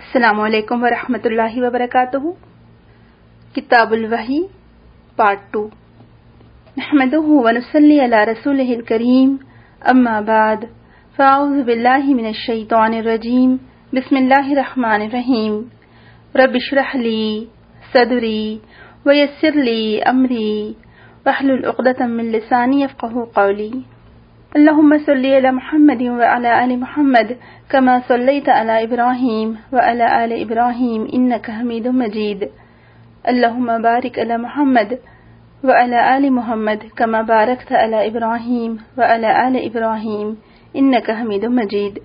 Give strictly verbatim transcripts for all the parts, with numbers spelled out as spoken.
السلام علیکم ورحمۃ اللہ وبرکاتہ۔ کتاب الوحی پارٹ ٹو۔ نحمده ونصلی علی رسولہ الکریم، اما بعد فاعوذ باللہ من الشیطان الرجیم، بسم اللہ الرحمن الرحیم۔ رب اشرح لی صدری ویسر لی امری واحلل عقدۃ من لسانی یفقہوا قولی۔ اللهم صل على محمد وعلى آل محمد كما صليت على إبراهيم وعلى آل إبراهيم إنك حميد مجيد۔ اللهم بارك على محمد وعلى آل محمد كما باركت على إبراهيم وعلى آل إبراهيم إنك حميد مجيد۔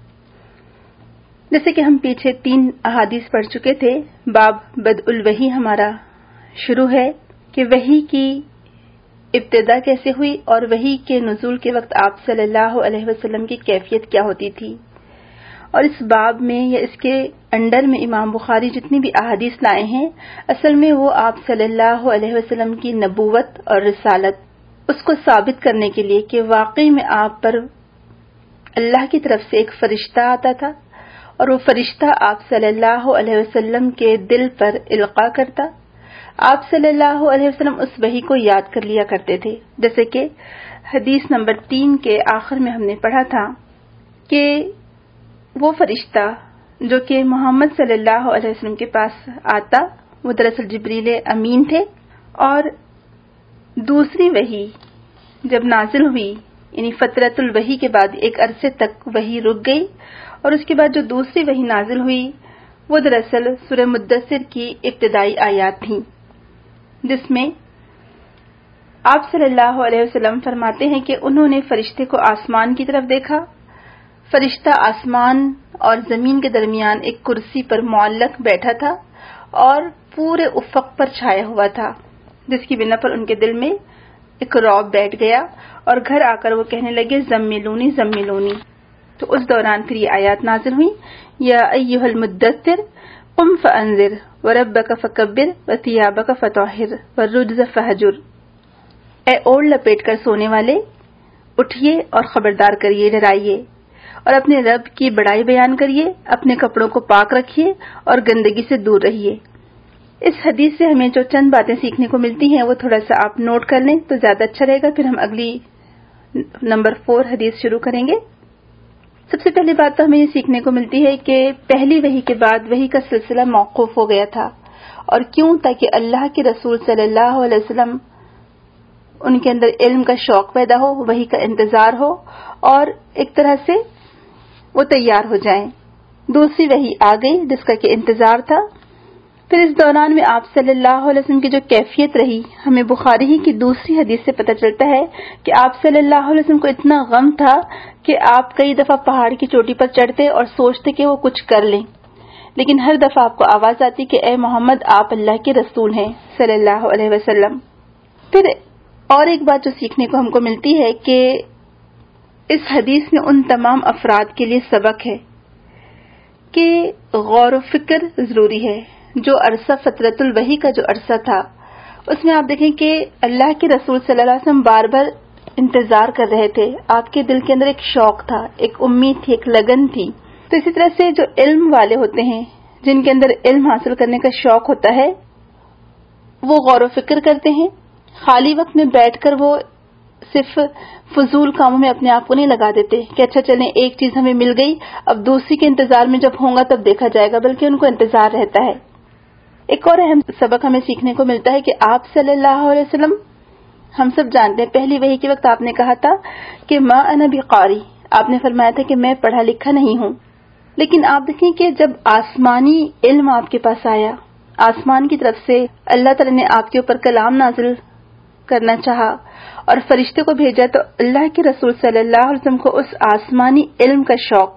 جیسے کہ ہم پیچھے تین احادیث پڑھ چکے تھے، باب بدء الوحی ہمارا شروع ہے کہ وحی کی ابتدا کیسے ہوئی اور وحی کے نزول کے وقت آپ صلی اللہ علیہ وسلم کی کیفیت کیا ہوتی تھی۔ اور اس باب میں یا اس کے انڈر میں امام بخاری جتنی بھی احادیث لائے ہیں، اصل میں وہ آپ صلی اللہ علیہ وسلم کی نبوت اور رسالت اس کو ثابت کرنے کے لیے کہ واقعی میں آپ پر اللہ کی طرف سے ایک فرشتہ آتا تھا اور وہ فرشتہ آپ صلی اللہ علیہ وسلم کے دل پر القاء کرتا۔ آپ صلی اللہ علیہ وسلم اس وحی کو یاد کر لیا کرتے تھے، جیسے کہ حدیث نمبر تین کے آخر میں ہم نے پڑھا تھا کہ وہ فرشتہ جو کہ محمد صلی اللہ علیہ وسلم کے پاس آتا وہ دراصل جبریل امین تھے، اور دوسری وحی جب نازل ہوئی یعنی فترۃ الوحی کے بعد ایک عرصے تک وحی رک گئی، اور اس کے بعد جو دوسری وحی نازل ہوئی وہ دراصل سورہ مدثر کی ابتدائی آیات تھیں، جس میں آپ صلی اللہ علیہ وسلم فرماتے ہیں کہ انہوں نے فرشتے کو آسمان کی طرف دیکھا۔ فرشتہ آسمان اور زمین کے درمیان ایک کرسی پر معلق بیٹھا تھا اور پورے افق پر چھایا ہوا تھا، جس کی بنا پر ان کے دل میں ایک رعب بیٹھ گیا اور گھر آ کر وہ کہنے لگے زملونی زملونی۔ تو اس دوران پھر یہ آیات نازل ہوئی، یا ایھا المدثر قم فانذر وربک فکبر وثیابک فطہر والرجز فہجر۔ اے اوڑھ لپیٹ کر سونے والے، اٹھیے اور خبردار کریے، ڈرائیے اور اپنے رب کی بڑائی بیان کریے، اپنے کپڑوں کو پاک رکھیے اور گندگی سے دور رہیے۔ اس حدیث سے ہمیں جو چند باتیں سیکھنے کو ملتی ہیں وہ تھوڑا سا آپ نوٹ کر لیں تو زیادہ اچھا رہے گا، پھر ہم اگلی نمبر فور حدیث شروع کریں گے۔ سب سے پہلی بات تو ہمیں یہ سیکھنے کو ملتی ہے کہ پہلی وحی کے بعد وحی کا سلسلہ موقوف ہو گیا تھا، اور کیوں؟ تاکہ اللہ کے رسول صلی اللہ علیہ وسلم ان کے اندر علم کا شوق پیدا ہو، وحی کا انتظار ہو اور ایک طرح سے وہ تیار ہو جائیں۔ دوسری وحی آ گئی جس کا کہ انتظار تھا۔ پھر اس دوران میں آپ صلی اللہ علیہ وسلم کی جو کیفیت رہی، ہمیں بخاری ہی کی دوسری حدیث سے پتہ چلتا ہے کہ آپ صلی اللہ علیہ وسلم کو اتنا غم تھا کہ آپ کئی دفعہ پہاڑ کی چوٹی پر چڑھتے اور سوچتے کہ وہ کچھ کر لیں، لیکن ہر دفعہ آپ کو آواز آتی کہ اے محمد آپ اللہ کے رسول ہیں صلی اللہ علیہ وسلم۔ پھر اور ایک بات جو سیکھنے کو ہم کو ملتی ہے کہ اس حدیث میں ان تمام افراد کے لیے سبق ہے کہ غور و فکر ضروری ہے۔ جو عرصہ فترۃ الوحی کا جو عرصہ تھا، اس میں آپ دیکھیں کہ اللہ کے رسول صلی اللہ علیہ وسلم بار بار انتظار کر رہے تھے، آپ کے دل کے اندر ایک شوق تھا، ایک امید تھی، ایک لگن تھی۔ تو اسی طرح سے جو علم والے ہوتے ہیں، جن کے اندر علم حاصل کرنے کا شوق ہوتا ہے، وہ غور و فکر کرتے ہیں، خالی وقت میں بیٹھ کر وہ صرف فضول کاموں میں اپنے آپ کو نہیں لگا دیتے کہ اچھا چلیں ایک چیز ہمیں مل گئی اب دوسری کے انتظار میں جب ہوں گا تب دیکھا جائے گا، بلکہ ان کو انتظار رہتا ہے۔ ایک اور اہم سبق ہمیں سیکھنے کو ملتا ہے کہ آپ صلی اللہ علیہ وسلم، ہم سب جانتے ہیں پہلی وحی کے وقت آپ نے کہا تھا کہ ما انا بقاری، آپ نے فرمایا تھا کہ میں پڑھا لکھا نہیں ہوں، لیکن آپ دیکھیں کہ جب آسمانی علم آپ کے پاس آیا، آسمان کی طرف سے اللہ تعالی نے آپ کے اوپر کلام نازل کرنا چاہا اور فرشتے کو بھیجا، تو اللہ کے رسول صلی اللہ علیہ وسلم کو اس آسمانی علم کا شوق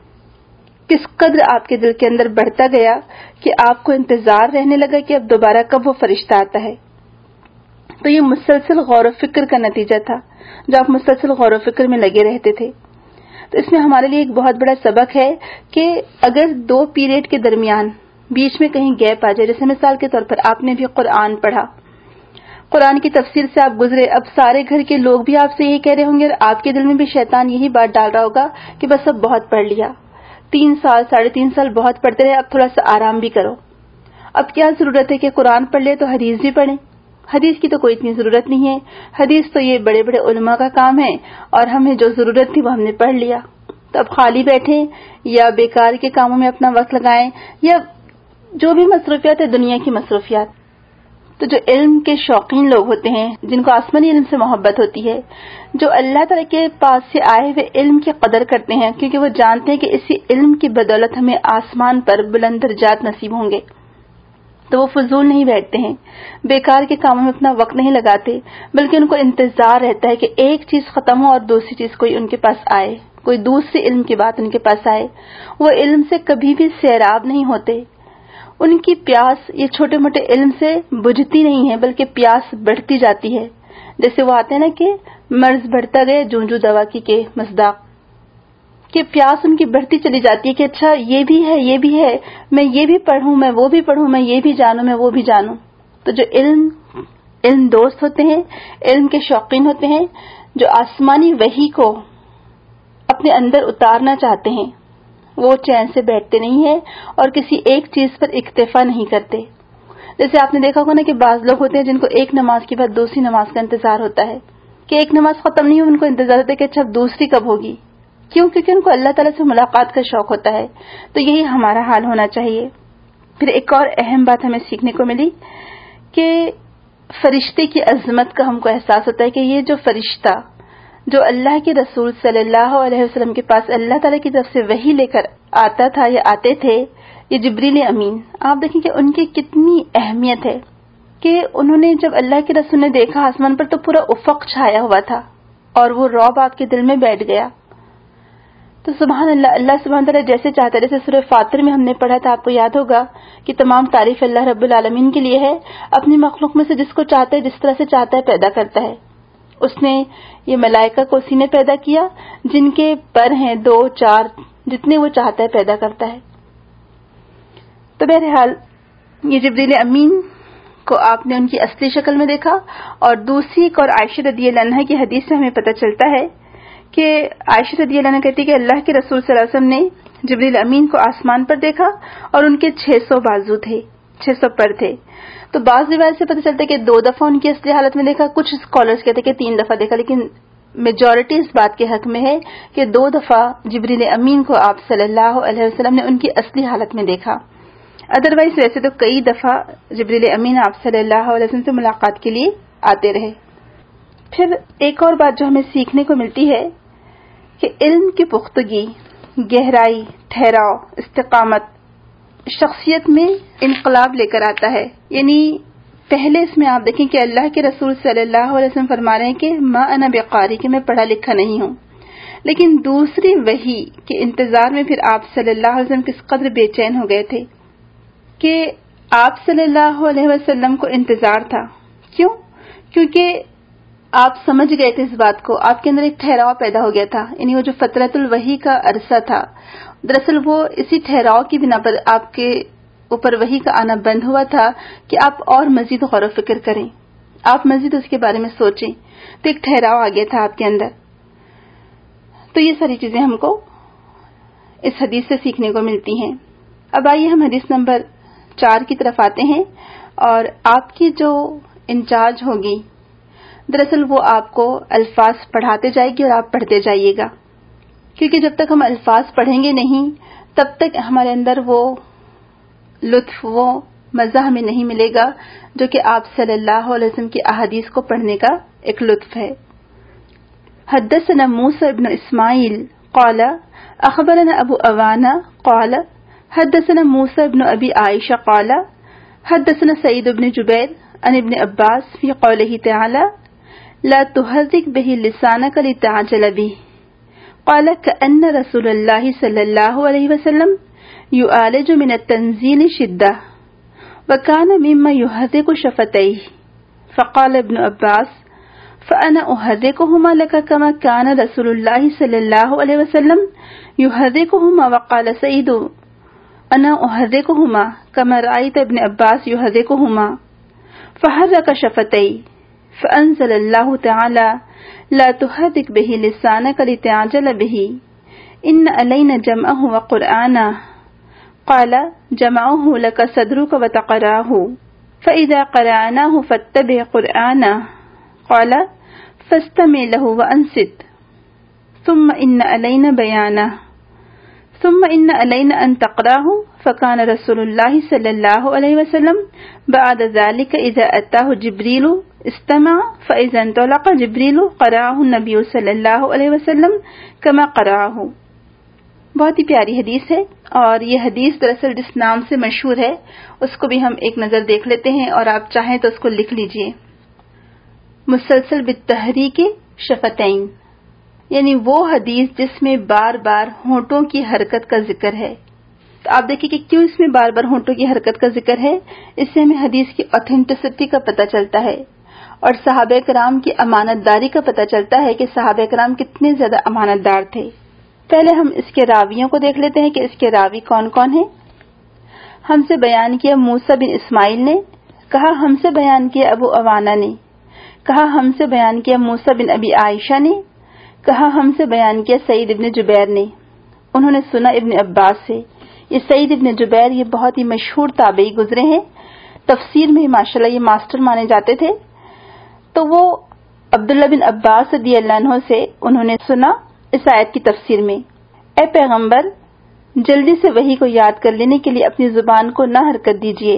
کس قدر آپ کے دل کے اندر بڑھتا گیا کہ آپ کو انتظار رہنے لگا کہ اب دوبارہ کب وہ فرشتہ آتا ہے۔ تو یہ مسلسل غور و فکر کا نتیجہ تھا، جو آپ مسلسل غور و فکر میں لگے رہتے تھے۔ تو اس میں ہمارے لیے ایک بہت بڑا سبق ہے کہ اگر دو پیریڈ کے درمیان بیچ میں کہیں گیپ آ جائے، جیسے مثال کے طور پر آپ نے بھی قرآن پڑھا، قرآن کی تفسیر سے آپ گزرے، اب سارے گھر کے لوگ بھی آپ سے یہی کہہ رہے ہوں گے اور آپ کے دل میں بھی شیطان یہی بات ڈال رہا ہوگا کہ بس اب بہت پڑھ لیا، تین سال ساڑھے تین سال بہت پڑھتے رہے، اب تھوڑا سا آرام بھی کرو. اب کیا ضرورت ہے کہ قرآن پڑھ لے تو حدیث بھی پڑھیں؟ حدیث کی تو کوئی اتنی ضرورت نہیں ہے. حدیث تو یہ بڑے بڑے علماء کا کام ہے، اور ہمیں جو ضرورت تھی وہ ہم نے پڑھ لیا. تو اب خالی بیٹھیں یا بیکار کے کاموں میں اپنا وقت لگائیں، یا جو بھی مصروفیات ہے دنیا کی مصروفیات. تو جو علم کے شوقین لوگ ہوتے ہیں، جن کو آسمانی علم سے محبت ہوتی ہے، جو اللہ تعالیٰ کے پاس سے آئے ہوئے علم کی قدر کرتے ہیں، کیونکہ وہ جانتے ہیں کہ اسی علم کی بدولت ہمیں آسمان پر بلند درجات نصیب ہوں گے، تو وہ فضول نہیں بیٹھتے ہیں، بیکار کے کاموں میں اپنا وقت نہیں لگاتے، بلکہ ان کو انتظار رہتا ہے کہ ایک چیز ختم ہو اور دوسری چیز کوئی ان کے پاس آئے، کوئی دوسری علم کی بات ان کے پاس آئے. وہ علم سے کبھی بھی سیراب نہیں ہوتے. ان کی پیاس یہ چھوٹے موٹے علم سے بجھتی نہیں ہے، بلکہ پیاس بڑھتی جاتی ہے. جیسے وہ آتے ہیں نا کہ مرض بڑھتا گیا جوں جوں دوا کی کے مصداق، کہ پیاس ان کی بڑھتی چلی جاتی ہے کہ اچھا یہ بھی ہے، یہ بھی ہے، میں یہ بھی پڑھوں، میں وہ بھی پڑھوں، میں یہ بھی جانوں، میں وہ بھی جانوں. تو جو علم علم دوست ہوتے ہیں، علم کے شوقین ہوتے ہیں، جو آسمانی وحی کو اپنے اندر اتارنا چاہتے ہیں، وہ چین سے بیٹھتے نہیں ہیں اور کسی ایک چیز پر اکتفا نہیں کرتے. جیسے آپ نے دیکھا ہوگا نا کہ بعض لوگ ہوتے ہیں جن کو ایک نماز کے بعد دوسری نماز کا انتظار ہوتا ہے، کہ ایک نماز ختم نہیں ہو ان کو انتظار ہوتا ہے کہ اچھا دوسری کب ہوگی. کیوں؟ کیونکہ ان کو اللہ تعالیٰ سے ملاقات کا شوق ہوتا ہے. تو یہی ہمارا حال ہونا چاہیے. پھر ایک اور اہم بات ہمیں سیکھنے کو ملی کہ فرشتے کی عظمت کا ہم کو احساس ہوتا ہے کہ یہ جو فرشتہ جو اللہ کے رسول صلی اللہ علیہ وسلم کے پاس اللہ تعالیٰ کی طرف سے وحی لے کر آتا تھا یا آتے تھے، یہ جبریل امین. آپ دیکھیں کہ ان کی کتنی اہمیت ہے کہ انہوں نے جب اللہ کے رسول نے دیکھا آسمان پر تو پورا افق چھایا ہوا تھا اور وہ رعب آپ کے دل میں بیٹھ گیا. تو سبحان اللہ، اللہ سبحانہ تعالیٰ جیسے چاہتا ہے، جیسے سورہ فاطر میں ہم نے پڑھا تھا، آپ کو یاد ہوگا کہ تمام تعریف اللہ رب العالمین کے لیے ہے. اپنی مخلوق میں سے جس کو چاہتا ہے، جس طرح سے چاہتا ہے پیدا کرتا ہے. اس نے یہ ملائکہ کو اسی نے پیدا کیا جن کے پر ہیں دو چار، جتنے وہ چاہتا ہے پیدا کرتا ہے. تو بہرحال یہ جبریل امین کو آپ نے ان کی اصلی شکل میں دیکھا. اور دوسری ایک اور عائشہ رضی اللہ عنہا کی حدیث سے ہمیں پتہ چلتا ہے کہ عائشہ رضی اللہ عنہا کہتی کہ اللہ کے رسول صلی اللہ علیہ وسلم نے جبریل امین کو آسمان پر دیکھا اور ان کے چھ سو بازو تھے، چھ سو پر تھے. تو بعض روایت سے پتہ چلتا ہے کہ دو دفعہ ان کی اصلی حالت میں دیکھا، کچھ اسکالرز کہتے ہیں کہ تین دفعہ دیکھا، لیکن میجورٹی اس بات کے حق میں ہے کہ دو دفعہ جبریل امین کو آپ صلی اللہ علیہ وسلم نے ان کی اصلی حالت میں دیکھا. ادروائز ویسے تو کئی دفعہ جبریل امین آپ صلی اللہ علیہ وسلم سے ملاقات کے لیے آتے رہے. پھر ایک اور بات جو ہمیں سیکھنے کو ملتی ہے کہ علم کی پختگی، گہرائی، ٹھہراؤ، استقامت شخصیت میں انقلاب لے کر آتا ہے. یعنی پہلے اس میں آپ دیکھیں کہ اللہ کے رسول صلی اللہ علیہ وسلم فرما رہے ہیں کہ ما انا بقاری، کہ میں پڑھا لکھا نہیں ہوں. لیکن دوسری وحی کے انتظار میں پھر آپ صلی اللہ علیہ وسلم کس قدر بے چین ہو گئے تھے کہ آپ صلی اللہ علیہ وسلم کو انتظار تھا. کیوں؟ کیونکہ آپ سمجھ گئے تھے اس بات کو، آپ کے اندر ایک ٹھہراؤ پیدا ہو گیا تھا. یعنی وہ جو فترۃ الوحی کا عرصہ تھا، دراصل وہ اسی ٹھہراؤ کی بنا پر آپ کے اوپر وحی کا آنا بند ہوا تھا کہ آپ اور مزید غور و فکر کریں، آپ مزید اس کے بارے میں سوچیں. تو ایک ٹھہراؤ آ گیا تھا آپ کے اندر. تو یہ ساری چیزیں ہم کو اس حدیث سے سیکھنے کو ملتی ہیں. اب آئیے ہم حدیث نمبر چار کی طرف آتے ہیں. اور آپ کی جو انچارج ہوگی دراصل وہ آپ کو الفاظ پڑھاتے جائے گی اور آپ پڑھتے جائیے گا، کیونکہ جب تک ہم الفاظ پڑھیں گے نہیں تب تک ہمارے اندر وہ لطف، وہ مزہ ہمیں نہیں ملے گا جو کہ آپ صلی اللہ علیہ وسلم کی احادیث کو پڑھنے کا ایک لطف ہے. حدثنا موسى بن اسماعیل قال اخبرنا ابو اوانا قال حدثنا موسى بن ابي عائشة قال حدثنا سعيد بن جبير عن ابن عباس في قوله تعالى لا تحرك به لسانك لتعجل به قال كأن رسول الله صلى الله عليه وسلم يعالج من التنزيل شدة وكان مما يحرك شفتيه. فقال ابن عباس فأنا أحركهما لك كما كان رسول الله صلى الله عليه وسلم يحركهما. وقال سعيد أنا أحركهما كما رأيت ابن عباس يحركهما. فحرك شفتيه فأنزل الله تعالى لا تحرك به لسانك لتعجل به ان علینا جمعہ وقرآنہ قال جمعہ لک صدرک وتقرأہ فإذا قرأناه فاتبع قرآنہ قال فاستمع له وأنصت ثم ان علینا بیانہ ثم ان علینا ان تقرأہ فكان رسول الله صلی اللہ علیہ وسلم بعد ذلك اذا اتاه جبریل استمع فإذا انطلق جبریل قرأه النبی صلی اللہ علیہ وسلم كما قرأه۔ بہت ہی پیاری حدیث ہے، اور یہ حدیث دراصل جس نام سے مشہور ہے اس کو بھی ہم ایک نظر دیکھ لیتے ہیں، اور آپ چاہیں تو اس کو لکھ لیجئے۔ مسلسل بالتحریک شفتین، یعنی وہ حدیث جس میں بار بار ہونٹوں کی حرکت کا ذکر ہے۔ تو آپ دیکھیں کہ کیوں اس میں بار بار ہونٹوں کی حرکت کا ذکر ہے، اس سے ہمیں حدیث کی اوتھینٹسٹی کا پتہ چلتا ہے، اور صحابہ کرام کی امانت داری کا پتہ چلتا ہے کہ صحابہ کرام کتنے زیادہ امانت دار تھے۔ پہلے ہم اس کے راویوں کو دیکھ لیتے ہیں کہ اس کے راوی کون کون ہیں۔ ہم سے بیان کیا موسیٰ بن اسماعیل نے، کہا ہم سے بیان کیا ابو عوانہ نے، کہا ہم سے بیان کیا موسیٰ بن ابی عائشہ نے، کہا ہم سے بیان کیا سعید ابن جبیر نے۔ انہوں نے سنا ابن عباس سے۔ یہ سعید ابن جبیر یہ بہت ہی مشہور تابعی گزرے ہیں، تفسیر میں ماشاءاللہ یہ ماسٹر مانے جاتے تھے۔ تو وہ عبداللہ بن عباس رضی اللہ عنہ سے انہوں نے سنا اس آیت کی تفسیر میں، اے پیغمبر جلدی سے وحی کو یاد کر لینے کے لیے اپنی زبان کو نہ حرکت دیجیے،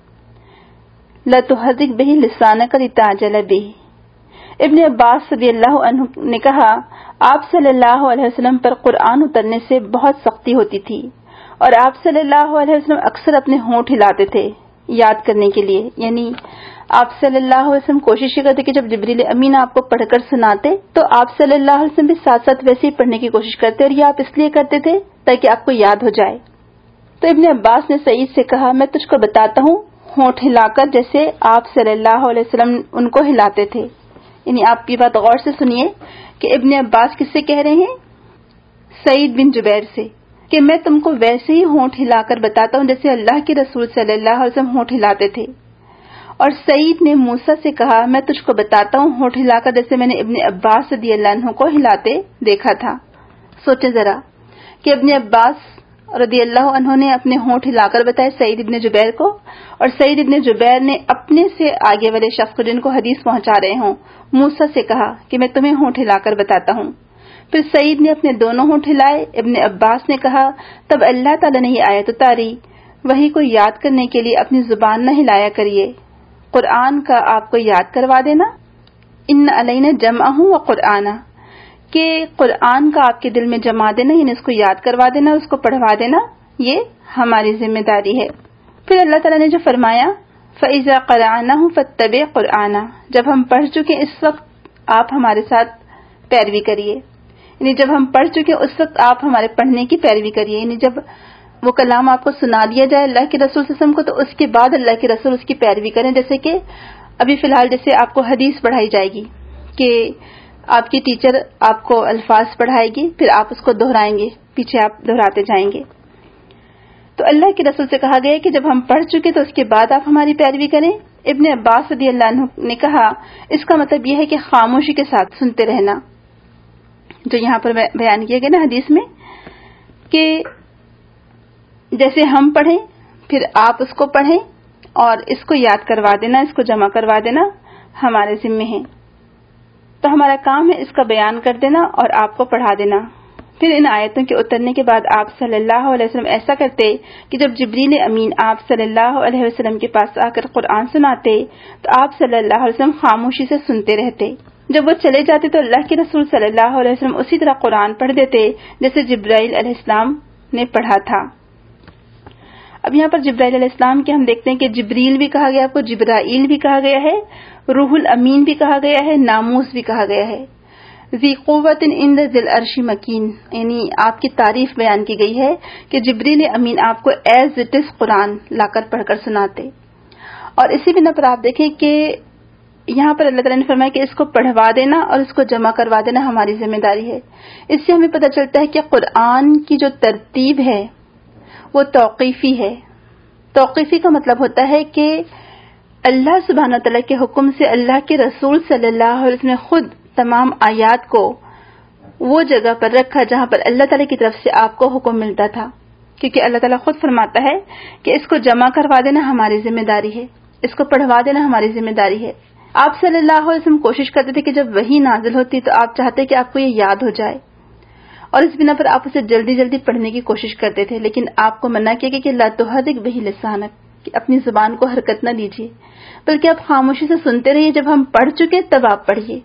لا تحرک بہ لسانک لتعجل بہ۔ ابن عباس رضی اللہ عنہ نے کہا آپ صلی اللہ علیہ وسلم پر قرآن اترنے سے بہت سختی ہوتی تھی، اور آپ صلی اللہ علیہ وسلم اکثر اپنے ہونٹ ہلاتے تھے یاد کرنے کے لیے، یعنی آپ صلی اللہ علیہ وسلم کوشش یہ کرتے کہ جب جبریل امین آپ کو پڑھ کر سناتے تو آپ صلی اللہ علیہ وسلم بھی ساتھ ساتھ ویسے ہی پڑھنے کی کوشش کرتے، اور یہ آپ اس لیے کرتے تھے تاکہ آپ کو یاد ہو جائے۔ تو ابن عباس نے سعید سے کہا میں تجھ کو بتاتا ہوں ہونٹ ہلا کر جیسے آپ صلی اللہ علیہ وسلم ان کو ہلاتے تھے۔ یعنی آپ کی بات غور سے سنیے کہ ابن عباس کس سے کہہ رہے ہیں؟ سعید بن جبیر سے، کہ میں تم کو ویسے ہی ہونٹ ہلا کر بتاتا ہوں جیسے اللہ کے رسول صلی اللہ علیہ وسلم ہونٹ ہلاتے تھے۔ اور سعید نے موسیٰ سے کہا میں تجھ کو بتاتا ہوں ہونٹ ہلا کر جیسے میں نے ابن عباس رضی اللہ عنہ کو ہلاتے دیکھا تھا۔ سوچیں ذرا کہ ابن عباس رضی اللہ عنہ نے اپنے ہونٹ ہلا کر بتائے سعید ابن جبیر کو، اور سعید ابن جبیر نے اپنے سے آگے والے شخص کو جن کو حدیث پہنچا رہے ہوں موسیٰ سے کہا کہ میں تمہیں ہونٹ ہلا کر بتاتا ہوں۔ پھر سعید نے اپنے دونوں ہونٹ ہلائے۔ ابن عباس نے کہا تب اللہ تعالیٰ نے یہ آیت اتاری، وحی کو یاد کرنے کے لیے اپنی زبان نہ ہلایا کریے، قرآن کا آپ کو یاد کروا دینا، ان علینا جمعہ و قرآنہ، کہ قرآن کا آپ کے دل میں جما دینا، یعنی اس کو یاد کروا دینا، اس کو پڑھوا دینا، یہ ہماری ذمہ داری ہے۔ پھر اللہ تعالیٰ نے جو فرمایا فَإِذَا قَرَأْنَاهُ فَاتَّبِعْ قُرْآنَهُ، جب ہم پڑھ چکے اس وقت آپ ہمارے ساتھ پیروی کریے، یعنی جب ہم پڑھ چکے اس وقت آپ ہمارے پڑھنے کی پیروی کریے، یعنی جب وہ کلام آپ کو سنا دیا جائے اللہ کے رسول صلی اللہ علیہ وسلم کو تو اس کے بعد اللہ کے رسول اس کی پیروی کریں۔ جیسے کہ ابھی فی الحال جیسے آپ کو حدیث پڑھائی جائے گی کہ آپ کی ٹیچر آپ کو الفاظ پڑھائے گی، پھر آپ اس کو دہرائیں گے، پیچھے آپ دہراتے جائیں گے۔ تو اللہ کے رسول سے کہا گیا کہ جب ہم پڑھ چکے تو اس کے بعد آپ ہماری پیروی کریں۔ ابن عباس رضی اللہ عنہ نے کہا اس کا مطلب یہ ہے کہ خاموشی کے ساتھ سنتے رہنا، جو یہاں پر بیان کیا گیا نا حدیث میں، کہ جیسے ہم پڑھیں پھر آپ اس کو پڑھیں اور اس کو یاد کروا دینا، اس کو جمع کروا دینا ہمارے ذمے ہے۔ تو ہمارا کام ہے اس کا بیان کر دینا اور آپ کو پڑھا دینا۔ پھر ان آیتوں کے اترنے کے بعد آپ صلی اللہ علیہ وسلم ایسا کرتے کہ جب جبریل امین آپ صلی اللہ علیہ وسلم کے پاس آ کر قرآن سناتے تو آپ صلی اللہ علیہ وسلم خاموشی سے سنتے رہتے۔ جب وہ چلے جاتے تو اللہ کے رسول صلی اللہ علیہ وسلم اسی طرح قرآن پڑھ دیتے جیسے جبرائیل علیہ السلام نے پڑھا تھا۔ اب یہاں پر جبرائیل علیہ السلام کے ہم دیکھتے ہیں کہ جبریل بھی کہا گیا، آپ کو جبرائیل بھی کہا گیا ہے، روح الامین بھی کہا گیا ہے، ناموس بھی کہا گیا ہے۔ ذی قوت عند ذی العرش مکین، یعنی آپ کی تعریف بیان کی گئی ہے کہ جبریل امین آپ کو ایز اٹ از قرآن لا کر پڑھ کر سناتے۔ اور اسی بنا پر آپ دیکھیں کہ یہاں پر اللہ تعالیٰ نے فرمایا کہ اس کو پڑھوا دینا اور اس کو جمع کروا دینا ہماری ذمہ داری ہے۔ اس سے ہمیں پتہ چلتا ہے کہ قرآن کی جو ترتیب ہے وہ توقیفی ہے۔ توقیفی کا مطلب ہوتا ہے کہ اللہ سبحانہ تعالیٰ کے حکم سے اللہ کے رسول صلی اللہ علیہ وسلم نے خود تمام آیات کو وہ جگہ پر رکھا جہاں پر اللہ تعالیٰ کی طرف سے آپ کو حکم ملتا تھا، کیونکہ اللہ تعالیٰ خود فرماتا ہے کہ اس کو جمع کروا دینا ہماری ذمہ داری ہے، اس کو پڑھوا دینا ہماری ذمہ داری ہے۔ آپ صلی اللہ علیہ وسلم کوشش کرتے تھے کہ جب وحی نازل ہوتی تو آپ چاہتے کہ آپ کو یہ یاد ہو جائے، اور اس بنا پر آپ اسے جلدی جلدی پڑھنے کی کوشش کرتے تھے، لیکن آپ کو منع کیا کہ لا تحرک بہ لسانک، کہ اپنی زبان کو حرکت نہ دیجیے، بلکہ آپ خاموشی سے سنتے رہیے، جب ہم پڑھ چکے تب آپ پڑھیے۔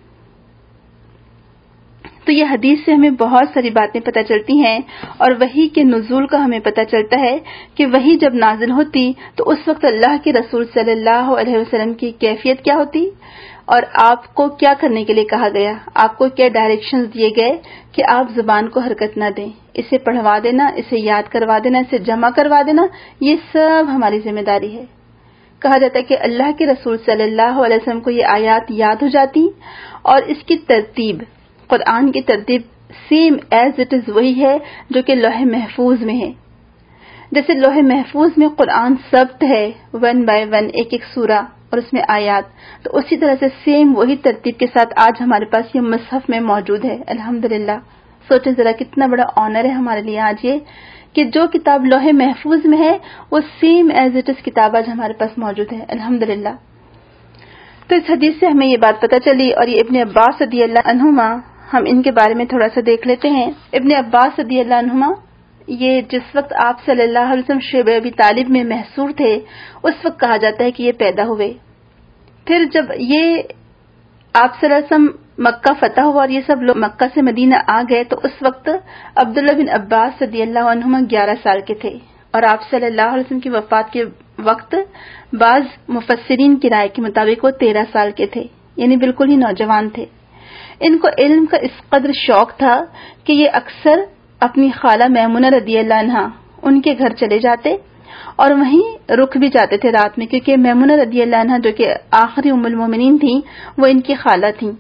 تو یہ حدیث سے ہمیں بہت ساری باتیں پتہ چلتی ہیں، اور وحی کے نزول کا ہمیں پتہ چلتا ہے کہ وحی جب نازل ہوتی تو اس وقت اللہ کے رسول صلی اللہ علیہ وسلم کی کیفیت کیا ہوتی، اور آپ کو کیا کرنے کے لیے کہا گیا، آپ کو کیا ڈائریکشنز دیے گئے کہ آپ زبان کو حرکت نہ دیں، اسے پڑھوا دینا، اسے یاد کروا دینا، اسے جمع کروا دینا، یہ سب ہماری ذمہ داری ہے۔ کہا جاتا ہے کہ اللہ کے رسول صلی اللہ علیہ وسلم کو یہ آیات یاد ہو جاتی، اور اس کی ترتیب، قرآن کی ترتیب سیم ایز اٹ از وہی ہے جو کہ لوح محفوظ میں ہے۔ جیسے لوح محفوظ میں قرآن ثبت ہے ون بائی ون، ایک ایک سورہ اور اس میں آیات، تو اسی طرح سے سیم وہی ترتیب کے ساتھ آج ہمارے پاس یہ مصحف میں موجود ہے۔ الحمدللہ، سوچیں ذرا کتنا بڑا آنر ہے ہمارے لیے آج یہ کہ جو کتاب لوح محفوظ میں ہے وہ سیم ایز اٹ از کتاب آج ہمارے پاس موجود ہے۔ الحمدللہ۔ تو اس حدیث سے ہمیں یہ بات پتہ چلی، اور یہ ابن عباس رضی اللہ عنہما، ہم ان کے بارے میں تھوڑا سا دیکھ لیتے ہیں۔ ابن عباس رضی اللہ عنہما، یہ جس وقت آپ صلی اللہ علیہ وسلم شیب ابی طالب میں محصور تھے اس وقت کہا جاتا ہے کہ یہ پیدا ہوئے۔ پھر جب یہ آپ صلی اللہ علیہ وسلم مکہ فتح ہوا اور یہ سب لوگ مکہ سے مدینہ آ گئے تو اس وقت عبداللہ بن عباس رضی اللہ عنہما گیارہ سال کے تھے، اور آپ صلی اللہ علیہ وسلم کی وفات کے وقت بعض مفسرین کی رائے کے مطابق وہ تیرہ سال کے تھے، یعنی بالکل ہی نوجوان تھے۔ ان کو علم کا اس قدر شوق تھا کہ یہ اکثر اپنی خالہ میمونہ رضی اللہ عنہا ان کے گھر چلے جاتے اور وہیں رک بھی جاتے تھے رات میں، کیونکہ میمونہ رضی اللہ عنہا جو کہ آخری ام المومنین تھیں وہ ان کی خالہ تھیں۔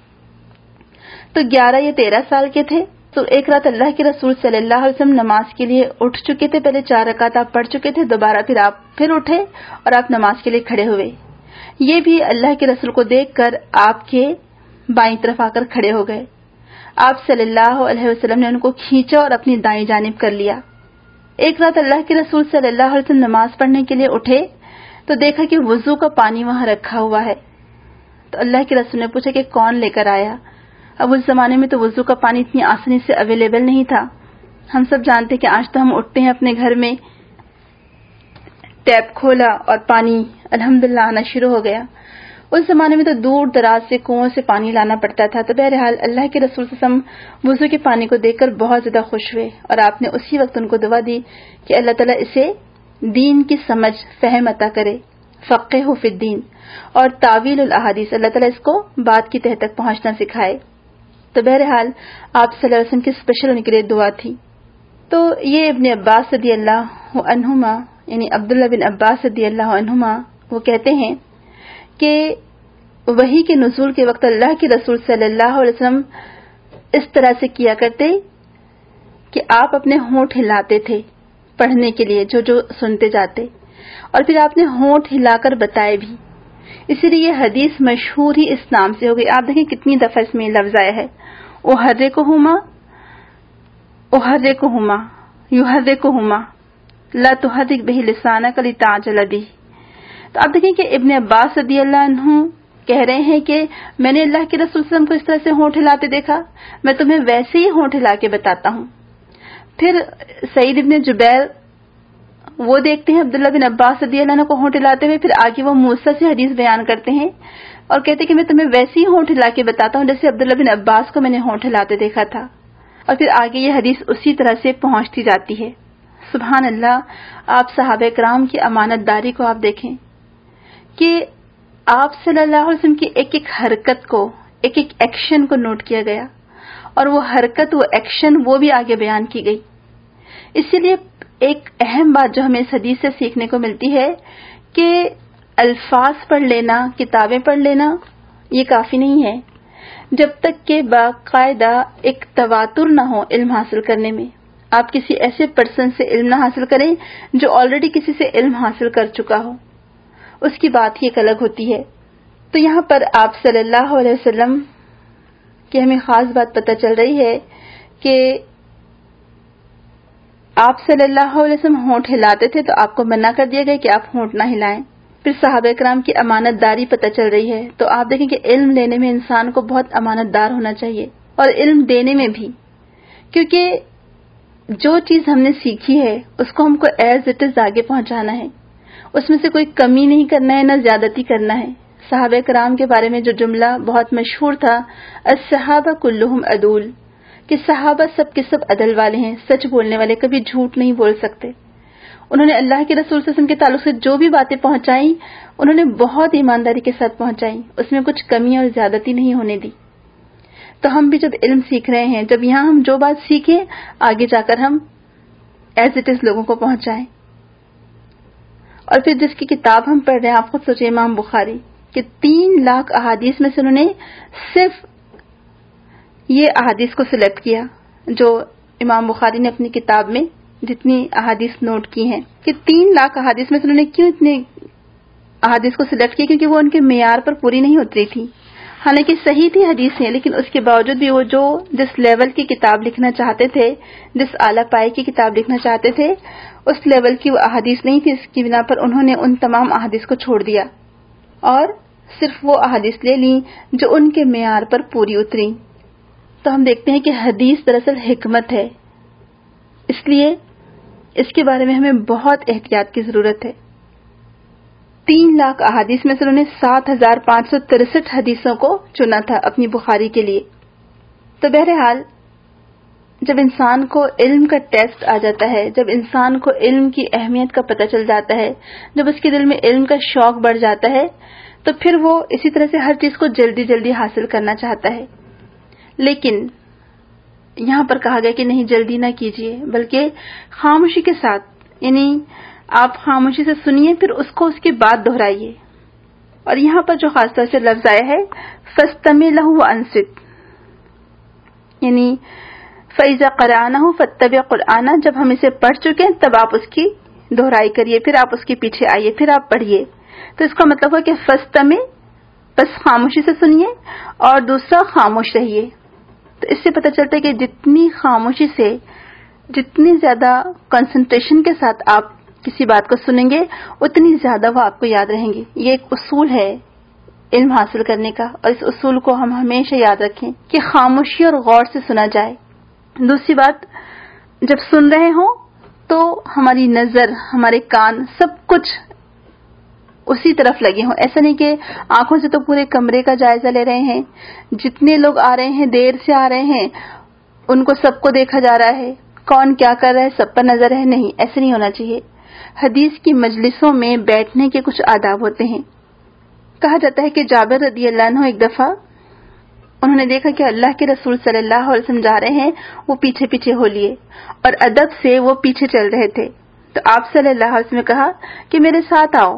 تو گیارہ یا تیرہ سال کے تھے۔ تو ایک رات اللہ کے رسول صلی اللہ علیہ وسلم نماز کے لیے اٹھ چکے تھے، پہلے چار رکعت آپ پڑھ چکے تھے، دوبارہ پھر آپ پھر اٹھے اور آپ نماز کے لیے کھڑے ہوئے۔ یہ بھی اللہ کے رسول کو دیکھ کر آپ کے بائیں طرف آ کر کھڑے ہو گئے۔ آپ صلی اللہ علیہ وسلم نے ان کو کھینچا اور اپنی دائیں جانب کر لیا۔ ایک رات اللہ کے رسول صلی اللہ علیہ وسلم نماز پڑھنے کے لیے اٹھے تو دیکھا کہ وضو کا پانی وہاں رکھا ہوا ہے۔ تو اللہ کے رسول نے پوچھا کہ کون لے کر آیا؟ اب اس زمانے میں تو وضو کا پانی اتنی آسانی سے اویلیبل نہیں تھا۔ ہم سب جانتے کہ آج تو ہم اٹھتے ہیں اپنے گھر میں، ٹیپ کھولا اور پانی الحمدللہ آنا شروع ہو گیا۔ اس زمانے میں تو دور دراز سے کنویں سے پانی لانا پڑتا تھا۔ تو بہرحال اللہ کے رسول صلی اللہ علیہ وسلم وضو کے پانی کو دیکھ کر بہت زیادہ خوش ہوئے، اور آپ نے اسی وقت ان کو دعا دی کہ اللہ تعالیٰ اسے دین کی سمجھ فہم عطا کرے، فقہ فی الدین، اور تعویل الاحادیث، اللہ تعالیٰ اس کو بات کی تہ تک پہنچنا سکھائے۔ تو بہرحال آپ صلی اللہ علیہ وسلم کی اسپیشل ان کے لیے دعا تھی۔ تو یہ ابن عباس رضی اللہ عنہما، یعنی عبداللہ بن عباس رضی اللہ عنہما، وہ کہتے ہیں کہ وحی کے نزول کے وقت اللہ کے رسول صلی اللہ علیہ وسلم اس طرح سے کیا کرتے کہ آپ اپنے ہونٹ ہلاتے تھے پڑھنے کے لیے جو جو سنتے جاتے، اور پھر آپ نے ہونٹ ہلا کر بتائے بھی۔ اسی لیے یہ حدیث مشہور ہی اس نام سے ہو گئی۔ آپ دیکھیں کتنی دفعہ اس میں لفظ آیا ہے، احرکہما احرکہما یحرکہما لا تحرک بہ لسانک لتعجل بہ۔ تو آپ دیکھیں کہ ابن عباس رضی اللہ عنہ کہہ رہے ہیں کہ میں نے اللہ کے رسول صلی اللہ علیہ وسلم کو اس طرح سے ہونٹ ہلاتے دیکھا، میں تمہیں ویسے ہی ہونٹ ہلا کے بتاتا ہوں۔ پھر سعید ابن جبیر وہ دیکھتے ہیں عبداللہ بن عباس رضی اللہ عنہ کو ہونٹ ہلاتے ہوئے، پھر آگے وہ موسیٰ سے حدیث بیان کرتے ہیں اور کہتے ہیں کہ میں تمہیں ویسے ہی ہونٹ ہلا کے بتاتا ہوں جیسے عبداللہ بن عباس کو میں نے ہونٹ ہلاتے دیکھا تھا، اور پھر آگے یہ حدیث اسی طرح سے پہنچتی جاتی ہے۔ سبحان اللہ، آپ صحابہ کرام کی امانت داری کو آپ دیکھیں کہ آپ صلی اللہ علیہ وسلم کی ایک ایک حرکت کو، ایک ایک ایکشن کو نوٹ کیا گیا، اور وہ حرکت، وہ ایکشن، وہ بھی آگے بیان کی گئی۔ اسی لیے ایک اہم بات جو ہمیں اس حدیث سے سیکھنے کو ملتی ہے کہ الفاظ پڑھ لینا، کتابیں پڑھ لینا یہ کافی نہیں ہے جب تک کہ باقاعدہ ایک تواتر نہ ہو علم حاصل کرنے میں۔ آپ کسی ایسے پرسن سے علم نہ حاصل کریں جو آلریڈی کسی سے علم حاصل کر چکا ہو، اس کی بات ہی ایک الگ ہوتی ہے۔ تو یہاں پر آپ صلی اللہ علیہ وسلم کہ ہمیں خاص بات پتہ چل رہی ہے کہ آپ صلی اللہ علیہ وسلم ہونٹ ہلاتے تھے تو آپ کو منع کر دیا گیا کہ آپ ہونٹ نہ ہلائیں. پھر صحابہ کرام کی امانت داری پتہ چل رہی ہے. تو آپ دیکھیں کہ علم لینے میں انسان کو بہت امانت دار ہونا چاہیے، اور علم دینے میں بھی، کیونکہ جو چیز ہم نے سیکھی ہے اس کو ہم کو ایز اٹ از آگے پہنچانا ہے، اس میں سے کوئی کمی نہیں کرنا ہے، نہ زیادتی کرنا ہے. صحابہ کرام کے بارے میں جو جملہ بہت مشہور تھا، الصحابہ کلہم عدول، کہ صحابہ سب کے سب عدل والے ہیں، سچ بولنے والے، کبھی جھوٹ نہیں بول سکتے. انہوں نے اللہ کے رسول صلی اللہ علیہ وسلم کے تعلق سے جو بھی باتیں پہنچائیں انہوں نے بہت ایمانداری کے ساتھ پہنچائیں، اس میں کچھ کمی اور زیادتی نہیں ہونے دی. تو ہم بھی جب علم سیکھ رہے ہیں، جب یہاں ہم جو بات سیکھیں آگے جا کر ہم ایز اٹ از لوگوں کو پہنچائیں. اور پھر جس کی کتاب ہم پڑھ رہے ہیں، آپ خود سوچیں، امام بخاری کہ تین لاکھ احادیث میں سے انہوں نے صرف یہ احادیث کو سلیکٹ کیا جو امام بخاری نے اپنی کتاب میں جتنی احادیث نوٹ کی ہیں، کہ تین لاکھ احادیث میں سے انہوں نے کیوں اتنے احادیث کو سلیکٹ کیا؟ کیونکہ وہ ان کے معیار پر پوری نہیں اتری تھی. حالانکہ صحیح تھی حدیثیں، لیکن اس کے باوجود بھی وہ جو جس لیول کی کتاب لکھنا چاہتے تھے، جس اعلیٰ پائے کی کتاب لکھنا چاہتے تھے، اس لیول کی وہ احادیث نہیں تھی. اس کی بنا پر انہوں نے ان تمام احادیث کو چھوڑ دیا اور صرف وہ احادیث لے لیں جو ان کے معیار پر پوری اتری. تو ہم دیکھتے ہیں کہ حدیث دراصل حکمت ہے، اس لیے اس کے بارے میں ہمیں بہت احتیاط کی ضرورت ہے. تین لاکھ احادیث میں سے انہوں نے سات ہزار پانچ سو ترسٹھ حدیثوں کو چنا تھا اپنی بخاری کے لیے. تو بہرحال جب انسان کو علم کا ٹیسٹ آ جاتا ہے، جب انسان کو علم کی اہمیت کا پتہ چل جاتا ہے، جب اس کے دل میں علم کا شوق بڑھ جاتا ہے، تو پھر وہ اسی طرح سے ہر چیز کو جلدی جلدی حاصل کرنا چاہتا ہے. لیکن یہاں پر کہا گیا کہ نہیں، جلدی نہ کیجیے، بلکہ خاموشی کے ساتھ، یعنی آپ خاموشی سے سنیے، پھر اس کو اس کے بعد دہرائیے. اور یہاں پر جو خاص طور سے لفظ آیا ہے فَاسْتَمِعْ لَهُ وَأَنصِتْ، یعنی فَإِذَا قَرَأْنَاهُ فَاتَّبِعْ قُرْآنَهُ، جب ہم اسے پڑھ چکے ہیں تب آپ اس کی دہرائی کریے، پھر آپ اس کے پیچھے آئیے، پھر آپ پڑھیے. تو اس کا مطلب ہے کہ فَاسْتَمِعْ، بس خاموشی سے سنیے، اور دوسرا خاموش رہیے. تو اس سے پتہ چلتا ہے کہ جتنی خاموشی سے، جتنی زیادہ کنسنٹریشن کے ساتھ آپ کسی بات کو سنیں گے، اتنی زیادہ وہ آپ کو یاد رہیں گی. یہ ایک اصول ہے علم حاصل کرنے کا، اور اس اصول کو ہم ہمیشہ یاد رکھیں کہ خاموشی اور غور سے سنا جائے. دوسری بات، جب سن رہے ہوں تو ہماری نظر، ہمارے کان، سب کچھ اسی طرف لگے ہوں. ایسا نہیں کہ آنکھوں سے تو پورے کمرے کا جائزہ لے رہے ہیں، جتنے لوگ آ رہے ہیں، دیر سے آ رہے ہیں، ان کو سب کو دیکھا جا رہا ہے، کون کیا کر رہا ہے سب پر نظر ہے. نہیں، ایسے نہیں ہونا چاہیے. حدیث کی مجلسوں میں بیٹھنے کے کچھ آداب ہوتے ہیں. کہا جاتا ہے کہ جابر رضی اللہ عنہ ایک دفعہ انہوں نے دیکھا کہ اللہ کے رسول صلی اللہ علیہ وسلم جا رہے ہیں، وہ پیچھے پیچھے ہو لیے، اور ادب سے وہ پیچھے چل رہے تھے. تو آپ صلی اللہ علیہ وسلم نے کہا کہ میرے ساتھ آؤ،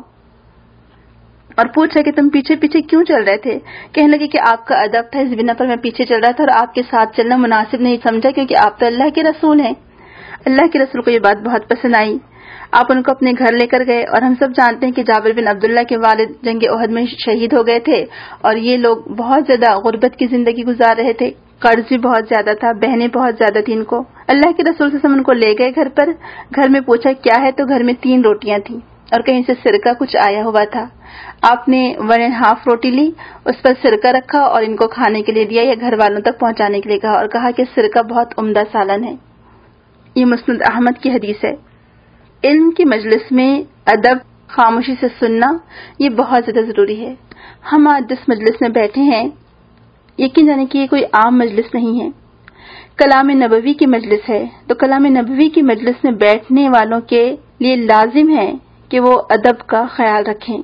اور پوچھا کہ تم پیچھے پیچھے کیوں چل رہے تھے؟ کہنے لگے کہ آپ کا ادب تھا، اس بنا پر میں پیچھے چل رہا تھا، اور آپ کے ساتھ چلنا مناسب نہیں سمجھا، کیونکہ آپ تو اللہ کے رسول ہیں. اللہ کے رسول کو یہ بات بہت پسند آئی. آپ ان کو اپنے گھر لے کر گئے، اور ہم سب جانتے ہیں کہ جابر بن عبداللہ کے والد جنگ احد میں شہید ہو گئے تھے، اور یہ لوگ بہت زیادہ غربت کی زندگی گزار رہے تھے، قرض بھی بہت زیادہ تھا، بہنیں بہت زیادہ تھیں ان کو. اللہ کے رسول صلی اللہ علیہ وسلم ان کو لے گئے گھر پر. گھر میں پوچھا کیا ہے، تو گھر میں تین روٹیاں تھیں اور کہیں سے سرکہ کچھ آیا ہوا تھا. آپ نے ون اینڈ ہاف روٹی لی، اس پر سرکہ رکھا اور ان کو کھانے کے لیے دیا یا گھر والوں تک پہنچانے کے لیے کہا، اور کہا کہ سرکہ بہت عمدہ سالن ہے. یہ مسند احمد کی حدیث ہے. علم کی مجلس میں ادب، خاموشی سے سننا، یہ بہت زیادہ ضروری ہے. ہم آج جس مجلس میں بیٹھے ہیں، یقین جانے کہ یہ کوئی عام مجلس نہیں ہے، کلام نبوی کی مجلس ہے. تو کلام نبوی کی مجلس میں بیٹھنے والوں کے لیے لازم ہے کہ وہ ادب کا خیال رکھیں.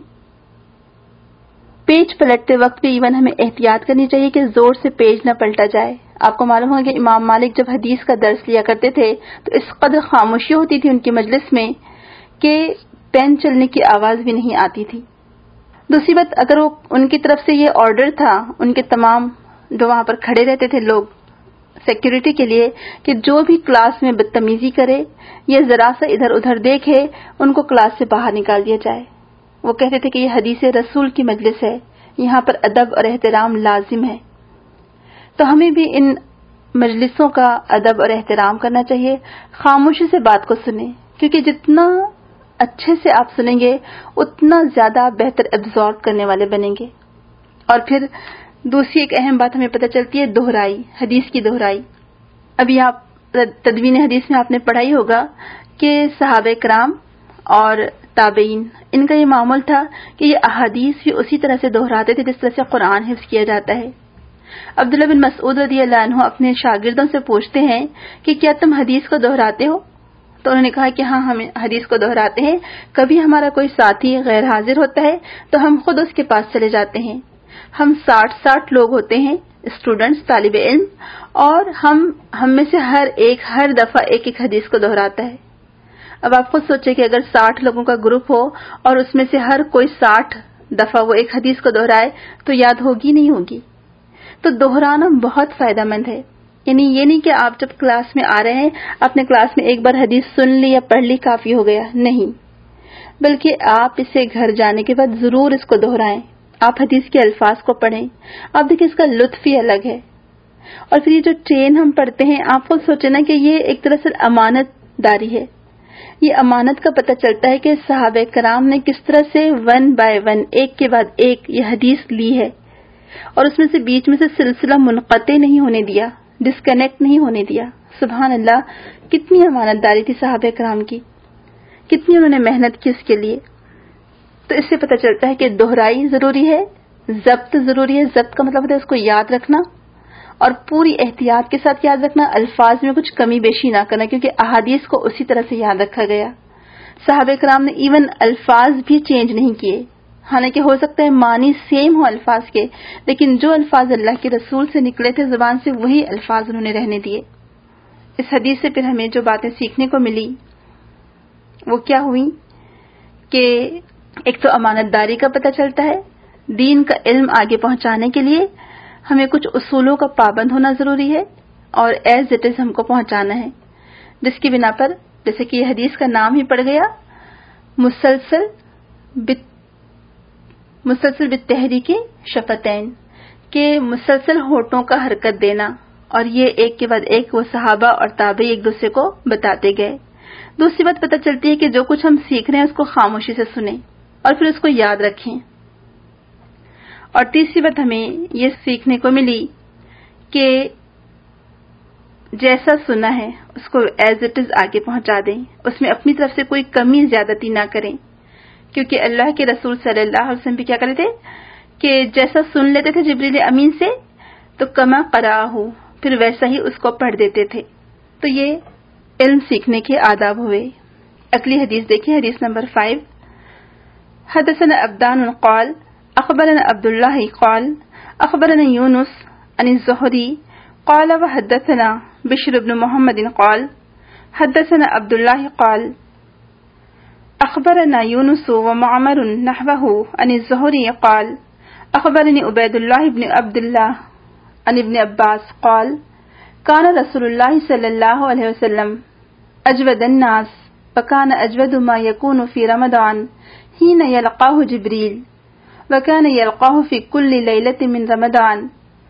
پیج پلٹتے وقت بھی ایون ہمیں احتیاط کرنی چاہیے کہ زور سے پیج نہ پلٹا جائے. آپ کو معلوم ہوگا کہ امام مالک جب حدیث کا درس لیا کرتے تھے تو اس قدر خاموشی ہوتی تھی ان کی مجلس میں کہ پین چلنے کی آواز بھی نہیں آتی تھی. دوسری بات، اگر وہ ان کی طرف سے یہ آرڈر تھا ان کے تمام جو وہاں پر کھڑے رہتے تھے لوگ سیکیورٹی کے لیے کہ جو بھی کلاس میں بدتمیزی کرے یا ذرا سا ادھر ادھر دیکھے ان کو کلاس سے باہر نکال دیا جائے. وہ کہتے تھے کہ یہ حدیث رسول کی مجلس ہے، یہاں پر ادب اور احترام لازم ہے. تو ہمیں بھی ان مجلسوں کا ادب اور احترام کرنا چاہیے. خاموشی سے بات کو سنیں, کیونکہ جتنا اچھے سے آپ سنیں گے اتنا زیادہ آپ بہتر ایبزارب کرنے والے بنیں گے. اور پھر دوسری ایک اہم بات ہمیں پتہ چلتی ہے, دہرائی, حدیث کی دہرائی. ابھی آپ تدوین حدیث میں آپ نے پڑھائی ہوگا کہ صحابہ کرام اور تابعین, ان کا یہ معمول تھا کہ یہ احادیث بھی اسی طرح سے دہراتے تھے جس طرح سے قرآن حفظ کیا جاتا ہے. عبداللہ بن مسعود رضی اللہ عنہ اپنے شاگردوں سے پوچھتے ہیں کہ کیا تم حدیث کو دہراتے ہو؟ تو انہوں نے کہا کہ ہاں, ہم حدیث کو دہراتے ہیں. کبھی ہمارا کوئی ساتھی غیر حاضر ہوتا ہے تو ہم خود اس کے پاس چلے جاتے ہیں. ہم ساٹھ ساٹھ لوگ ہوتے ہیں, اسٹوڈنٹس, طالب علم, اور ہم ہم میں سے ہر ایک ہر دفعہ ایک ایک حدیث کو دہراتا ہے. اب آپ خود سوچیں کہ اگر ساٹھ لوگوں کا گروپ ہو اور اس میں سے ہر کوئی ساٹھ دفعہ وہ ایک حدیث کو دہرائے تو یاد ہوگی نہیں ہوگی. تو دہرانا بہت فائدہ مند ہے. یعنی یہ نہیں کہ آپ جب کلاس میں آ رہے ہیں اپنے کلاس میں ایک بار حدیث سن لی یا پڑھ لی کافی ہو گیا, نہیں, بلکہ آپ اسے گھر جانے کے بعد ضرور اس کو دہرائیں. آپ حدیث کے الفاظ کو پڑھیں, آپ دیکھیں اس کا لطف ہی الگ ہے. اور پھر یہ جو چین ہم پڑھتے ہیں, آپ کو سوچنا کہ یہ ایک طرح سے امانت داری ہے. یہ امانت کا پتہ چلتا ہے کہ صحابہ کرام نے کس طرح سے ون بائی ون, ایک کے بعد ایک, یہ حدیث لی ہے اور اس میں سے بیچ میں سے سلسلہ منقطع نہیں ہونے دیا, ڈسکنیکٹ نہیں ہونے دیا. سبحان اللہ, کتنی امانت داری تھی صحابہ کرام کی, کتنی انہوں نے محنت کی اس کے لیے. تو اس سے پتہ چلتا ہے کہ دہرائی ضروری ہے, ضبط ضروری ہے. ضبط کا مطلب ہوتا ہے اس کو یاد رکھنا اور پوری احتیاط کے ساتھ یاد رکھنا, الفاظ میں کچھ کمی بیشی نہ کرنا, کیونکہ احادیث کو اسی طرح سے یاد رکھا گیا. صحابہ کرام نے ایون الفاظ بھی چینج نہیں کیے, حالانکہ ہو سکتا ہے معنی سیم ہو الفاظ کے, لیکن جو الفاظ اللہ کے رسول سے نکلے تھے زبان سے وہی الفاظ انہوں نے رہنے دیے. اس حدیث سے پھر ہمیں جو باتیں سیکھنے کو ملی وہ کیا ہوئی کہ ایک تو امانت داری کا پتہ چلتا ہے. دین کا علم آگے پہنچانے کے لیے ہمیں کچھ اصولوں کا پابند ہونا ضروری ہے اور ایز اٹ از ہم کو پہنچانا ہے, جس کی بنا پر, جیسے کہ یہ حدیث کا نام ہی پڑ گیا, مسلسل بت مسلسل بالتحریک شفتین, کہ مسلسل ہونٹوں کا حرکت دینا. اور یہ ایک کے بعد ایک وہ صحابہ اور تابعی ایک دوسرے کو بتاتے گئے. دوسری بات پتہ چلتی ہے کہ جو کچھ ہم سیکھ رہے ہیں اس کو خاموشی سے سنیں اور پھر اس کو یاد رکھیں. اور تیسری بات ہمیں یہ سیکھنے کو ملی کہ جیسا سنا ہے اس کو ایز اٹ از آگے پہنچا دیں, اس میں اپنی طرف سے کوئی کمی زیادتی نہ کریں, کیونکہ اللہ کے رسول صلی اللہ علیہ وسلم بھی کیا کرتے تھے کہ جیسا سن لیتے تھے جبریل امین سے تو کما قرأہ, پھر ویسا ہی اس کو پڑھ دیتے تھے. تو یہ علم سیکھنے کے آداب ہوئے. اگلی حدیث دیکھیں, حدیث نمبر فائیو. حدثنا ابدان قال اخبرنا عبد الله قال اخبرنا يونس عن الزهري قال وحدثنا بشر بن محمد قال حدثنا عبد الله قال اخبرنا يونس ومعمر نحوه عن الزهري قال اخبرني عبيد الله بن عبد الله عن ابن عباس قال كان رسول الله صلى الله عليه وسلم اجود الناس وكان اجود ما يكون في رمضان حين يلقاه جبريل وكان يلقاه في كل ليلة من رمضان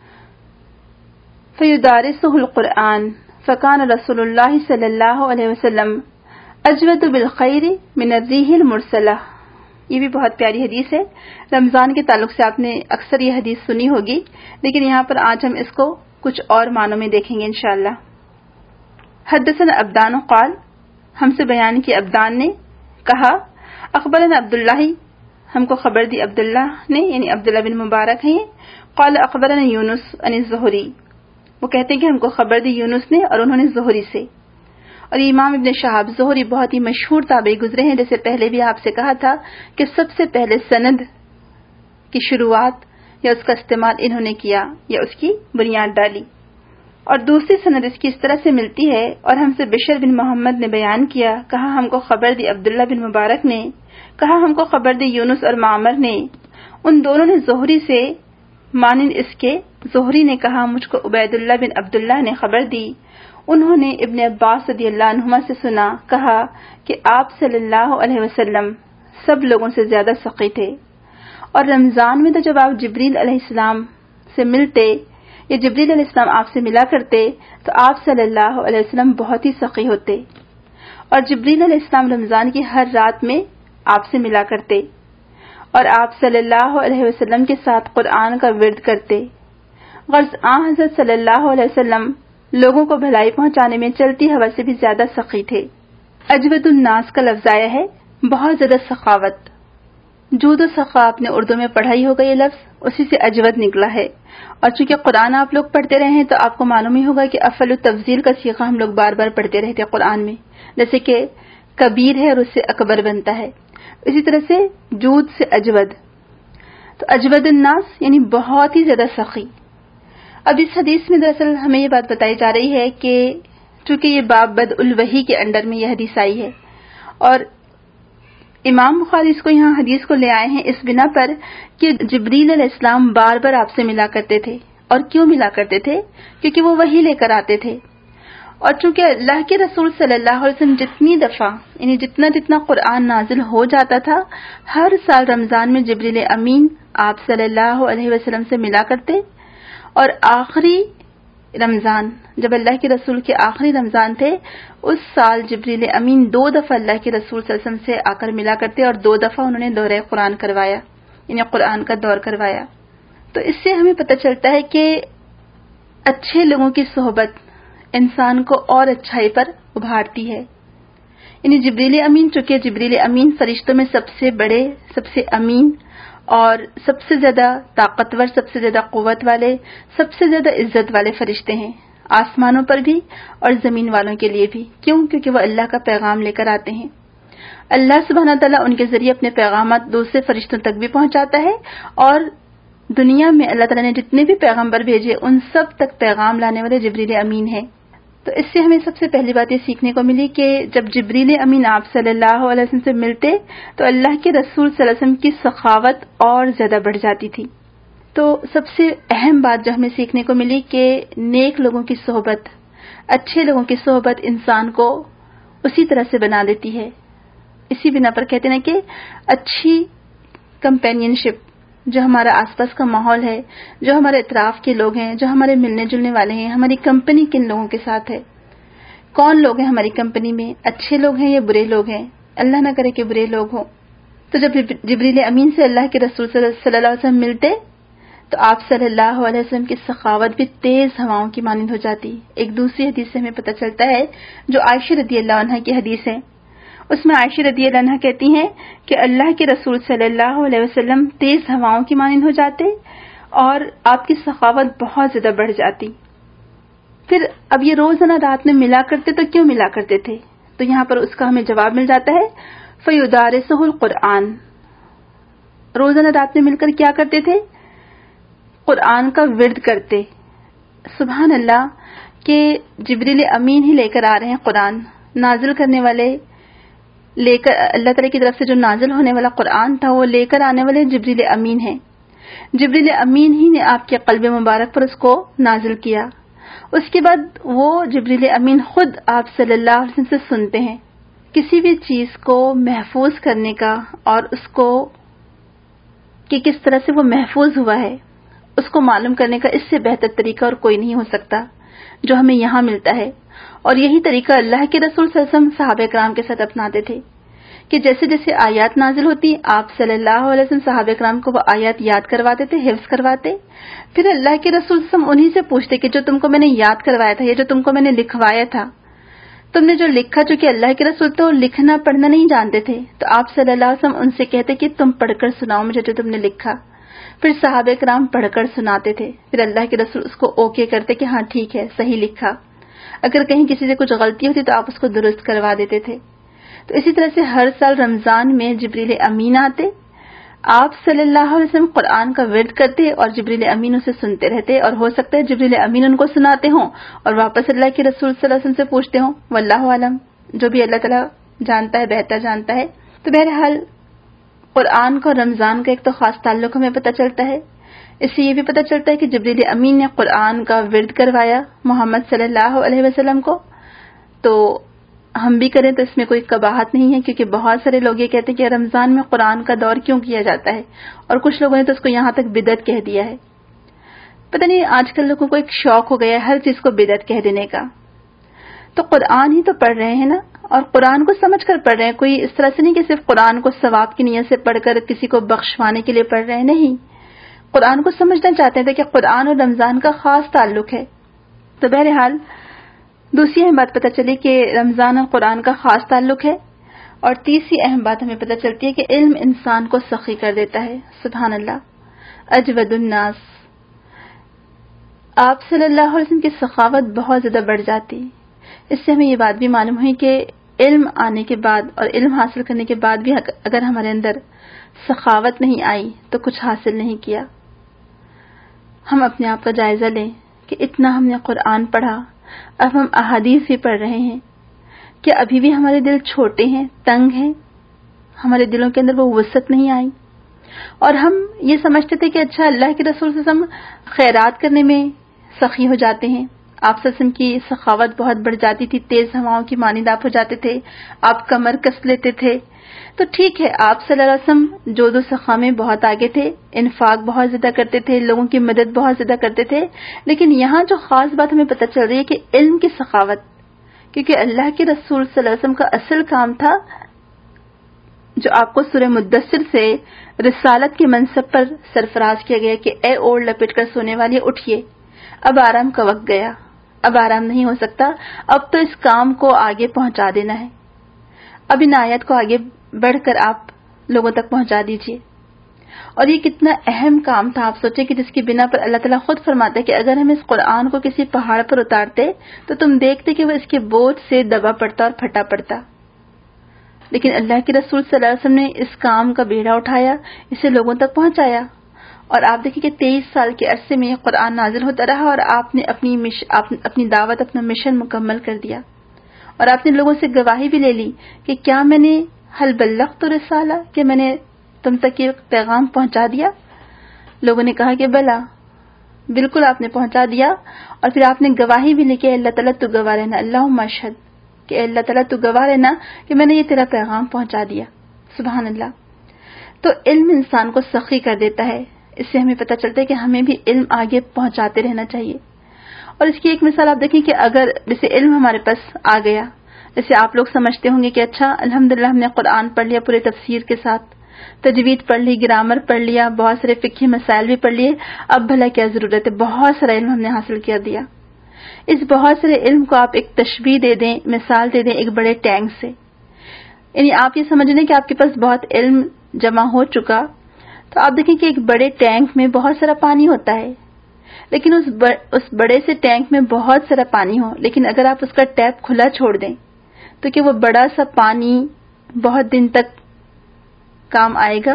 فيدارسه القرآن فكان رسول الله صلى الله عليه وسلم اجود بالخير من الريح المرسلة. یہ بھی بہت پیاری حدیث ہے. رمضان کے تعلق سے آپ نے اکثر یہ حدیث سنی ہوگی, لیکن یہاں پر آج ہم اس کو کچھ اور معنوں میں دیکھیں گے انشاءاللہ. حدثنا ابدان قال, ہم سے بیان کی ابدان نے کہا, اخبرنا عبداللہ, ہم کو خبر دی عبداللہ نے, یعنی عبداللہ بن مبارک ہیں. قال اخبرنا یونس عن الزہری, وہ کہتے ہیں کہ ہم کو خبر دی یونس نے اور انہوں نے زہری سے. اور امام ابن شہاب زہری بہت ہی مشہور تابعی گزرے ہیں, جیسے پہلے بھی آپ سے کہا تھا کہ سب سے پہلے سند کی شروعات یا اس کا استعمال انہوں نے کیا یا اس کی بنیاد ڈالی. اور دوسری سند اس کی اس طرح سے ملتی ہے, اور ہم سے بشر بن محمد نے بیان کیا, کہا ہم کو خبر دی عبداللہ بن مبارک نے, کہا ہم کو خبر دی یونس اور معمر نے, ان دونوں نے زہری سے مانند اس کے. زہری نے کہا مجھ کو عبید اللہ بن عبداللہ نے خبر دی, انہوں نے ابن عباس رضی اللہ عنہما سے سنا, کہا کہ آپ صلی اللہ علیہ وسلم سب لوگوں سے زیادہ سخی تھے, اور رمضان میں تو جب آپ جبریل علیہ السلام سے ملتے یہ جبریل علیہ السلام آپ سے ملا کرتے تو آپ صلی اللہ علیہ وسلم بہت ہی سخی ہوتے، اور جبریل علیہ السلام رمضان کی ہر رات میں آپ سے ملا کرتے اور آپ صلی اللہ علیہ وسلم کے ساتھ قرآن کا ورد کرتے۔ غرض آن حضرت صلی اللہ علیہ وسلم لوگوں کو بھلائی پہنچانے میں چلتی ہوا سے بھی زیادہ سخی تھے۔ اجود الناس کا لفظ آیا ہے، بہت زیادہ سخاوت۔ جود و سخا آپ نے اردو میں پڑھا ہی ہوگا، یہ لفظ اسی سے اجود نکلا ہے، اور چونکہ قرآن آپ لوگ پڑھتے رہے ہیں تو آپ کو معلوم ہی ہوگا کہ افعل التفضیل کا صیغہ ہم لوگ بار بار پڑھتے رہتے ہیں قرآن میں، جیسے کہ کبیر ہے اور اس سے اکبر بنتا ہے، اسی طرح سے جود سے اجود، تو اجود الناس یعنی بہت ہی زیادہ سخی۔ اب اس حدیث میں دراصل ہمیں یہ بات بتائی جا رہی ہے کہ چونکہ یہ باب بدء الوحی کے انڈر میں یہ حدیث آئی ہے، اور امام بخاری اس کو یہاں حدیث کو لے آئے ہیں اس بنا پر کہ جبریل علیہ السلام بار بار آپ سے ملا کرتے تھے، اور کیوں ملا کرتے تھے؟ کیونکہ وہ وحی لے کر آتے تھے، اور چونکہ اللہ کے رسول صلی اللہ علیہ وسلم جتنی دفعہ یعنی جتنا جتنا قرآن نازل ہو جاتا تھا، ہر سال رمضان میں جبریل امین آپ صلی اللہ علیہ وسلم سے ملا کرتے، اور آخری رمضان جب اللہ کے رسول کے آخری رمضان تھے اس سال جبریل امین دو دفعہ اللہ کے رسول صلی اللہ علیہ وسلم سے آ کر ملا کرتے، اور دو دفعہ انہوں نے دورہ قرآن کروایا، یعنی قرآن کا دور کروایا۔ تو اس سے ہمیں پتہ چلتا ہے کہ اچھے لوگوں کی صحبت انسان کو اور اچھائی پر ابھارتی ہے۔ یعنی جبریل امین چونکہ جبریل امین فرشتوں میں سب سے بڑے، سب سے امین اور سب سے زیادہ طاقتور، سب سے زیادہ قوت والے، سب سے زیادہ عزت والے فرشتے ہیں، آسمانوں پر بھی اور زمین والوں کے لیے بھی۔ کیوں؟ کیونکہ وہ اللہ کا پیغام لے کر آتے ہیں۔ اللہ سبحانہ تعالیٰ ان کے ذریعے اپنے پیغامات دوسرے فرشتوں تک بھی پہنچاتا ہے، اور دنیا میں اللہ تعالیٰ نے جتنے بھی پیغمبر بھیجے ان سب تک پیغام لانے والے جبریل امین ہیں۔ تو اس سے ہمیں سب سے پہلی بات یہ سیکھنے کو ملی کہ جب جبریل امین آپ صلی اللہ علیہ وسلم سے ملتے تو اللہ کے رسول صلی اللہ علیہ وسلم کی سخاوت اور زیادہ بڑھ جاتی تھی۔ تو سب سے اہم بات جو ہمیں سیکھنے کو ملی کہ نیک لوگوں کی صحبت، اچھے لوگوں کی صحبت انسان کو اسی طرح سے بنا دیتی ہے۔ اسی بنا پر کہتے ہیں کہ اچھی کمپینین شپ، جو ہمارا آس پاس کا ماحول ہے، جو ہمارے اطراف کے لوگ ہیں، جو ہمارے ملنے جلنے والے ہیں، ہماری کمپنی کن لوگوں کے ساتھ ہے، کون لوگ ہیں ہماری کمپنی میں، اچھے لوگ ہیں یا برے لوگ ہیں، اللہ نہ کرے کہ برے لوگ ہوں۔ تو جب جبریل امین سے اللہ کے رسول صلی اللہ علیہ وسلم ملتے تو آپ صلی اللہ علیہ وسلم کی سخاوت بھی تیز ہواؤں کی مانند ہو جاتی۔ ایک دوسری حدیث سے ہمیں پتہ چلتا ہے جو عائشہ رضی اللہ عنہا کی حدیث ہے، اس میں عائشہ رضی اللہ عنہا کہتی ہیں کہ اللہ کے رسول صلی اللہ علیہ وسلم تیز ہواؤں کی مانند ہو جاتے اور آپ کی سخاوت بہت زیادہ بڑھ جاتی۔ پھر اب یہ روزانہ رات میں ملا کرتے تو کیوں ملا کرتے تھے؟ تو یہاں پر اس کا ہمیں جواب مل جاتا ہے، فَيُدَارِسُهُ الْقُرْآنَ، روزانہ رات میں مل کر کیا کرتے تھے؟ قرآن کا ورد کرتے۔ سبحان اللہ کہ جبریل امین ہی لے کر آ رہے ہیں، قرآن نازل کرنے والے لے کر، اللہ تعالیٰ کی طرف سے جو نازل ہونے والا قرآن تھا وہ لے کر آنے والے جبریل امین ہیں۔ جبریل امین ہی نے آپ کے قلب مبارک پر اس کو نازل کیا۔ اس کے بعد وہ جبریل امین خود آپ صلی اللہ علیہ وسلم سے سنتے ہیں۔ کسی بھی چیز کو محفوظ کرنے کا اور اس کو کہ کس طرح سے وہ محفوظ ہوا ہے اس کو معلوم کرنے کا اس سے بہتر طریقہ اور کوئی نہیں ہو سکتا جو ہمیں یہاں ملتا ہے، اور یہی طریقہ اللہ کے رسول صلی اللہ علیہ وسلم صحابہ کرام کے ساتھ اپناتے تھے کہ جیسے جیسے آیات نازل ہوتی آپ صلی اللہ علیہ وسلم صحابہ کرام کو وہ آیات یاد کرواتے تھے، حفظ کرواتے، پھر اللہ کے رسول صلی اللہ علیہ وسلم انہی سے پوچھتے کہ جو تم کو میں نے یاد کروایا تھا یا جو تم کو میں نے لکھوایا تھا، تم نے جو لکھا، چونکہ اللہ کے رسول تو لکھنا پڑھنا نہیں جانتے تھے، تو آپ صلی اللہ علیہ وسلم ان سے کہتے کہ تم پڑھ کر سناؤ مجھے جو تم نے لکھا۔ پھر صحابہ کرام پڑھ کر سناتے تھے، پھر اللہ کے رسول اس کو اوکے کرتے کہ ہاں ٹھیک ہے، صحیح لکھا۔ اگر کہیں کسی سے کچھ غلطی ہوتی تو آپ اس کو درست کروا دیتے تھے۔ تو اسی طرح سے ہر سال رمضان میں جبریل امین آتے، آپ صلی اللہ علیہ وسلم قرآن کا ورد کرتے اور جبریل امین اسے سنتے رہتے، اور ہو سکتا ہے جبریل امین ان کو سناتے ہوں اور واپس اللہ کے رسول صلی اللہ علیہ وسلم سے پوچھتے ہوں، واللہ عالم، جو بھی اللہ تعالیٰ جانتا ہے، بہتر جانتا ہے۔ تو بہرحال قرآن کا اور رمضان کا ایک تو خاص تعلق ہمیں پتہ چلتا ہے، اس سے یہ بھی پتہ چلتا ہے کہ جبریل امین نے قرآن کا ورد کروایا محمد صلی اللہ علیہ وسلم کو، تو ہم بھی کریں تو اس میں کوئی قباحت نہیں ہے، کیونکہ بہت سارے لوگ یہ کہتے ہیں کہ رمضان میں قرآن کا دور کیوں کیا جاتا ہے، اور کچھ لوگوں نے تو اس کو یہاں تک بدعت کہہ دیا ہے۔ پتہ نہیں آج کل لوگوں کو ایک شوق ہو گیا ہے ہر چیز کو بدعت کہہ دینے کا. تو قرآن ہی تو پڑھ رہے ہیں نا, اور قرآن کو سمجھ کر پڑھ رہے ہیں. کوئی اس طرح سے نہیں کہ صرف قرآن کو ثواب کی نیت سے پڑھ کر کسی کو بخشوانے کے لیے پڑھ رہے ہیں. نہیں, قرآن کو سمجھنا چاہتے تھے کہ قرآن اور رمضان کا خاص تعلق ہے. تو بہرحال دوسری اہم بات پتہ چلی کہ رمضان اور قرآن کا خاص تعلق ہے. اور تیسری اہم بات ہمیں پتہ چلتی ہے کہ علم انسان کو سخی کر دیتا ہے. سبحان اللہ. اجود الناس, آپ صلی اللہ علیہ وسلم کی سخاوت بہت زیادہ بڑھ جاتی. اس سے ہمیں یہ بات بھی معلوم ہوئی کہ علم آنے کے بعد اور علم حاصل کرنے کے بعد بھی اگر ہمارے اندر سخاوت نہیں آئی تو کچھ حاصل نہیں کیا. ہم اپنے آپ کا جائزہ لیں کہ اتنا ہم نے قرآن پڑھا, اب ہم احادیث بھی پڑھ رہے ہیں, کہ ابھی بھی ہمارے دل چھوٹے ہیں, تنگ ہیں, ہمارے دلوں کے اندر وہ وسعت نہیں آئی. اور ہم یہ سمجھتے تھے کہ اچھا اللہ کے رسول صلی اللہ علیہ وسلم خیرات کرنے میں سخی ہو جاتے ہیں, آپ صلی اللہ علیہ وسلم کی سخاوت بہت بڑھ جاتی تھی, تیز ہواؤں کی مانند آپ ہو جاتے تھے, آپ کمر کس لیتے تھے. تو ٹھیک ہے, آپ صلی اللہ علیہ وسلم جود و سخا میں بہت آگے تھے, انفاق بہت زیادہ کرتے تھے, لوگوں کی مدد بہت زیادہ کرتے تھے. لیکن یہاں جو خاص بات ہمیں پتہ چل رہی ہے کہ علم کی سخاوت, کیونکہ اللہ کے رسول صلی اللہ علیہ وسلم کا اصل کام تھا جو آپ کو سورہ مدثر سے رسالت کے منصب پر سرفراز کیا گیا کہ اے اوڑھ لپٹ کر سونے والے اٹھیے, اب آرام کا وقت گیا, اب آرام نہیں ہو سکتا, اب تو اس کام کو آگے پہنچا دینا ہے. اب ان آیت کو آگے بڑھ کر آپ لوگوں تک پہنچا دیجئے. اور یہ کتنا اہم کام تھا, آپ سوچیں کہ جس کی بنا پر اللہ تعالیٰ خود فرماتا ہے کہ اگر ہم اس قرآن کو کسی پہاڑ پر اتارتے تو تم دیکھتے کہ وہ اس کے بوجھ سے دبا پڑتا اور پھٹا پڑتا. لیکن اللہ کے رسول صلی اللہ علیہ وسلم نے اس کام کا بیڑا اٹھایا, اسے لوگوں تک پہنچایا. اور آپ دیکھیں کہ تیئیس سال کے عرصے میں قرآن نازل ہوتا رہا اور آپ نے اپنی مش... اپنی دعوت, اپنا مشن مکمل کر دیا. اور آپ نے لوگوں سے گواہی بھی لے لی کہ کیا میں نے حل بلغت رسالہ, کہ میں نے تم تک یہ پیغام پہنچا دیا. لوگوں نے کہا کہ بلا, بالکل آپ نے پہنچا دیا. اور پھر آپ نے گواہی بھی لی کہ اللہ تعالیٰ تو گواہ رہنا, اللہم اشہد, کہ اللہ تعالیٰ تو گواہ رہنا کہ میں نے یہ تیرا پیغام پہنچا دیا. سبحان اللہ. تو علم انسان کو سخی کر دیتا ہے. اس سے ہمیں پتہ چلتا ہے کہ ہمیں بھی علم آگے پہنچاتے رہنا چاہیے. اور اس کی ایک مثال آپ دیکھیں کہ اگر جیسے علم ہمارے پاس آ گیا, جیسے آپ لوگ سمجھتے ہوں گے کہ اچھا الحمدللہ ہم نے قرآن پڑھ لیا پورے تفسیر کے ساتھ, تجوید پڑھ لی, گرامر پڑھ لیا, بہت سارے فقہی مسائل بھی پڑھ لیے, اب بھلا کیا ضرورت ہے, بہت سارا علم ہم نے حاصل کر دیا. اس بہت سارے علم کو آپ ایک تشبیہ دے دیں, مثال دے دیں ایک بڑے ٹینک سے. یعنی آپ یہ سمجھ لیں کہ آپ کے پاس بہت علم جمع ہو چکا, تو آپ دیکھیں کہ ایک بڑے ٹینک میں بہت سارا پانی ہوتا ہے, لیکن اس اس بڑے سے ٹینک میں بہت سارا پانی ہو, لیکن اگر آپ اس کا ٹیپ کھلا چھوڑ دیں تو کہ وہ بڑا سا پانی بہت دن تک کام آئے گا,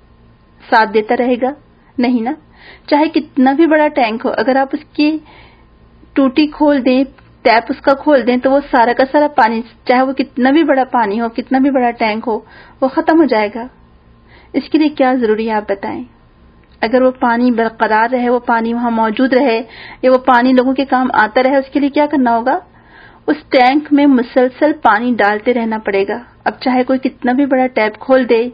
ساتھ دیتا رہے گا؟ نہیں نا. چاہے کتنا بھی بڑا ٹینک ہو, اگر آپ اس کی ٹوٹی کھول دیں, ٹیپ اس کا کھول دیں, تو وہ سارا کا سارا پانی, چاہے وہ کتنا بھی بڑا پانی ہو, کتنا بھی بڑا ٹینک ہو, وہ ختم ہو جائے گا. اس کے لیے کیا ضروری ہے آپ بتائیں؟ اگر وہ پانی برقرار رہے, وہ پانی وہاں موجود رہے, یا وہ پانی لوگوں کے کام آتا رہے, اس کے لیے کیا کرنا ہوگا؟ اس ٹینک میں مسلسل پانی ڈالتے رہنا پڑے گا. اب چاہے کوئی کتنا بھی بڑا ٹیپ کھول دے,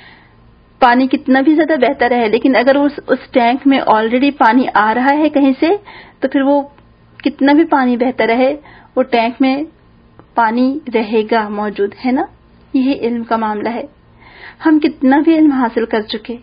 پانی کتنا بھی زیادہ بہتا رہے, لیکن اگر اس اس ٹینک میں آلریڈی پانی آ رہا ہے کہیں سے, تو پھر وہ کتنا بھی پانی بہتا رہے, وہ ٹینک میں پانی رہے گا موجود, ہے نا. یہی علم کا معاملہ ہے. ہم کتنا بھی علم حاصل کر چکے,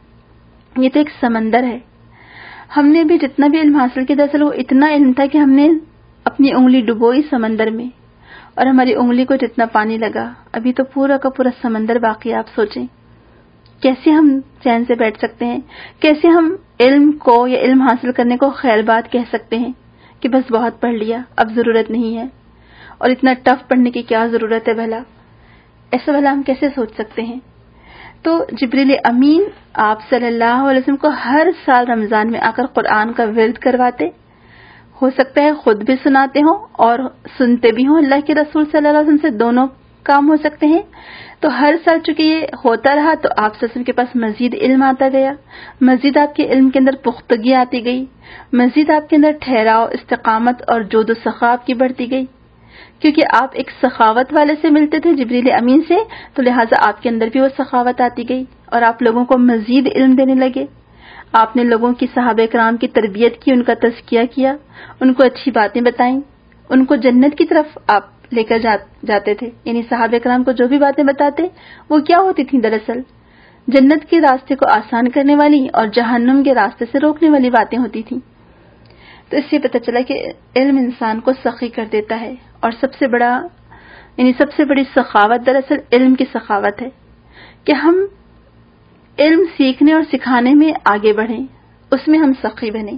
یہ تو ایک سمندر ہے. ہم نے بھی جتنا بھی علم حاصل کیا, دراصل وہ اتنا علم تھا کہ ہم نے اپنی انگلی ڈبوئی سمندر میں, اور ہماری انگلی کو جتنا پانی لگا, ابھی تو پورا کا پورا سمندر باقی. آپ سوچیں کیسے ہم چین سے بیٹھ سکتے ہیں, کیسے ہم علم کو یا علم حاصل کرنے کو خیر بات کہہ سکتے ہیں کہ بس بہت پڑھ لیا, اب ضرورت نہیں ہے, اور اتنا ٹف پڑھنے کی کیا ضرورت ہے بھلا. ایسا بھلا ہم کیسے سوچ سکتے ہیں؟ تو جبریل امین آپ صلی اللہ علیہ وسلم کو ہر سال رمضان میں آ کر قرآن کا ورد کرواتے, ہو سکتا ہے خود بھی سناتے ہوں اور سنتے بھی ہوں اللہ کے رسول صلی اللہ علیہ وسلم سے, دونوں کام ہو سکتے ہیں. تو ہر سال چونکہ یہ ہوتا رہا تو آپ صلی اللہ علیہ وسلم کے پاس مزید علم آتا گیا, مزید آپ کے علم کے اندر پختگی آتی گئی, مزید آپ کے اندر ٹھہراؤ, استقامت اور جود و سخا آپ کی بڑھتی گئی, کیونکہ آپ ایک سخاوت والے سے ملتے تھے, جبریل امین سے, تو لہٰذا آپ کے اندر بھی وہ سخاوت آتی گئی اور آپ لوگوں کو مزید علم دینے لگے. آپ نے لوگوں کی صحابہ کرام کی تربیت کی، ان کا تزکیہ کیا، ان کو اچھی باتیں بتائیں، ان کو جنت کی طرف آپ لے کر جاتے تھے. یعنی صحابہ کرام کو جو بھی باتیں بتاتے وہ کیا ہوتی تھیں؟ دراصل جنت کے راستے کو آسان کرنے والی اور جہنم کے راستے سے روکنے والی باتیں ہوتی تھیں. تو اس سے پتہ چلا کہ علم انسان کو سخی کر دیتا ہے، اور سب سے بڑا یعنی سب سے بڑی سخاوت دراصل علم کی سخاوت ہے کہ ہم علم سیکھنے اور سکھانے میں آگے بڑھیں، اس میں ہم سخی بنیں.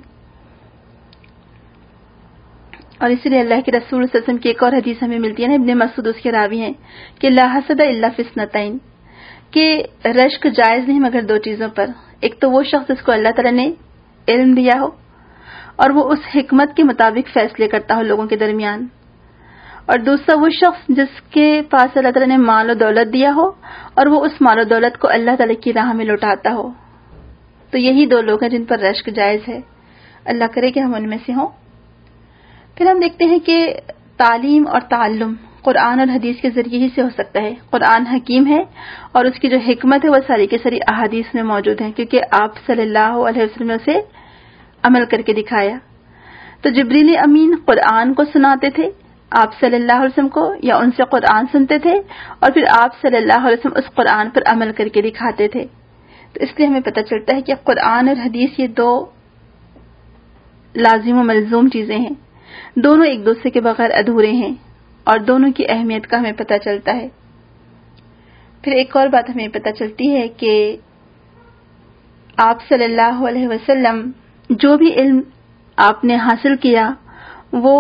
اور اسی لیے اللہ کے رسول صلی اللہ علیہ وسلم کی ایک اور حدیث ہمیں ملتی ہے نا، ابن مسعود اس کے راوی ہیں کہ لا حسد الا فی اثنتین، کہ رشک جائز نہیں مگر دو چیزوں پر. ایک تو وہ شخص جس کو اللہ تعالیٰ نے علم دیا ہو اور وہ اس حکمت کے مطابق فیصلے کرتا ہو لوگوں کے درمیان، اور دوسرا وہ شخص جس کے پاس اللہ تعالیٰ نے مال و دولت دیا ہو اور وہ اس مال و دولت کو اللہ تعالیٰ کی راہ میں لوٹاتا ہو. تو یہی دو لوگ ہیں جن پر رشک جائز ہے. اللہ کرے کہ ہم ان میں سے ہوں. پھر ہم دیکھتے ہیں کہ تعلیم اور تعلم قرآن اور حدیث کے ذریعے ہی سے ہو سکتا ہے. قرآن حکیم ہے اور اس کی جو حکمت ہے وہ ساری کی ساری احادیث میں موجود ہیں، کیونکہ آپ صلی اللہ علیہ وسلم نے اسے عمل کر کے دکھایا. تو جبریل امین قرآن کو سناتے تھے آپ صلی اللہ علیہ وسلم کو، یا ان سے قرآن سنتے تھے اور پھر آپ صلی اللہ علیہ وسلم اس قرآن پر عمل کر کے دکھاتے تھے. تو اس لیے ہمیں پتہ چلتا ہے کہ قرآن اور حدیث یہ دو لازم و ملزوم چیزیں ہیں، دونوں ایک دوسرے کے بغیر ادھورے ہیں، اور دونوں کی اہمیت کا ہمیں پتہ چلتا ہے. پھر ایک اور بات ہمیں پتہ چلتی ہے کہ آپ صلی اللہ علیہ وسلم جو بھی علم آپ نے حاصل کیا وہ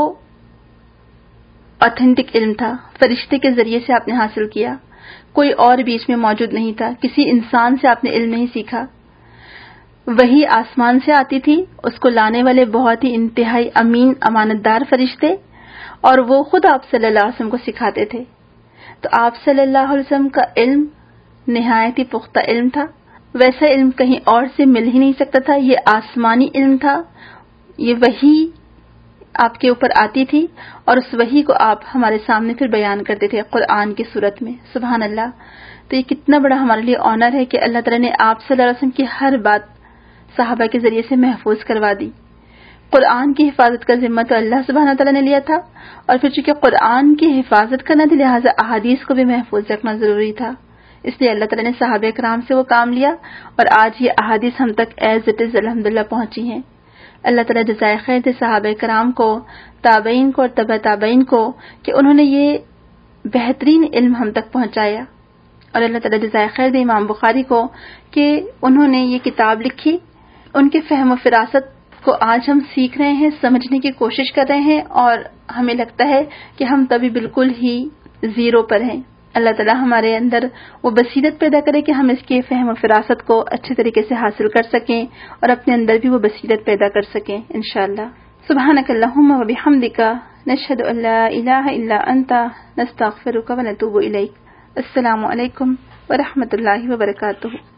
آتھینٹک علم تھا، فرشتے کے ذریعے سے آپ نے حاصل کیا، کوئی اور بیچ میں موجود نہیں تھا، کسی انسان سے آپ نے علم نہیں سیکھا. وہی آسمان سے آتی تھی، اس کو لانے والے بہت ہی انتہائی امین امانت دار فرشتے، اور وہ خود آپ صلی اللہ علیہ وسلم کو سکھاتے تھے. تو آپ صلی اللہ علیہ وسلم کا علم نہایت ہی پختہ علم تھا، ویسا علم کہیں اور سے مل ہی نہیں سکتا تھا. یہ آسمانی علم تھا، یہ وحی آپ کے اوپر آتی تھی اور اس وحی کو آپ ہمارے سامنے پھر بیان کرتے تھے قرآن کی صورت میں. سبحان اللہ. تو یہ کتنا بڑا ہمارے لیے آنر ہے کہ اللہ تعالیٰ نے آپ صلی اللہ علیہ وسلم کی ہر بات صحابہ کے ذریعے سے محفوظ کروا دی. قرآن کی حفاظت کا ذمہ تو اللہ سبحانہ تعالیٰ نے لیا تھا، اور پھر چونکہ قرآن کی حفاظت کرنا تھی لہٰذا احادیث کو بھی محفوظ رکھنا ضروری تھا. اس لیے اللہ تعالیٰ نے صحابہ کرام سے وہ کام لیا، اور آج یہ احادیث ہم تک ایز اٹ از الحمدللہ پہنچی ہیں. اللہ تعالیٰ جزائے خیر دے صحابہ کرام کو، تابعین کو اور تبع تابعین کو کہ انہوں نے یہ بہترین علم ہم تک پہنچایا. اور اللہ تعالیٰ جزائے خیر دے امام بخاری کو کہ انہوں نے یہ کتاب لکھی. ان کے فہم و فراست کو آج ہم سیکھ رہے ہیں، سمجھنے کی کوشش کر رہے ہیں، اور ہمیں لگتا ہے کہ ہم تبھی بالکل ہی زیرو پر ہیں. اللہ تعالیٰ ہمارے اندر وہ بصیرت پیدا کرے کہ ہم اس کے فہم و فراست کو اچھے طریقے سے حاصل کر سکیں اور اپنے اندر بھی وہ بصیرت پیدا کر سکیں انشاءاللہ. سبحانک اللہم و بحمدک، نشہد ان لا الہ الا انت، نستغفرک و نتوب الیک. السلام علیکم ورحمۃ اللہ وبرکاتہ.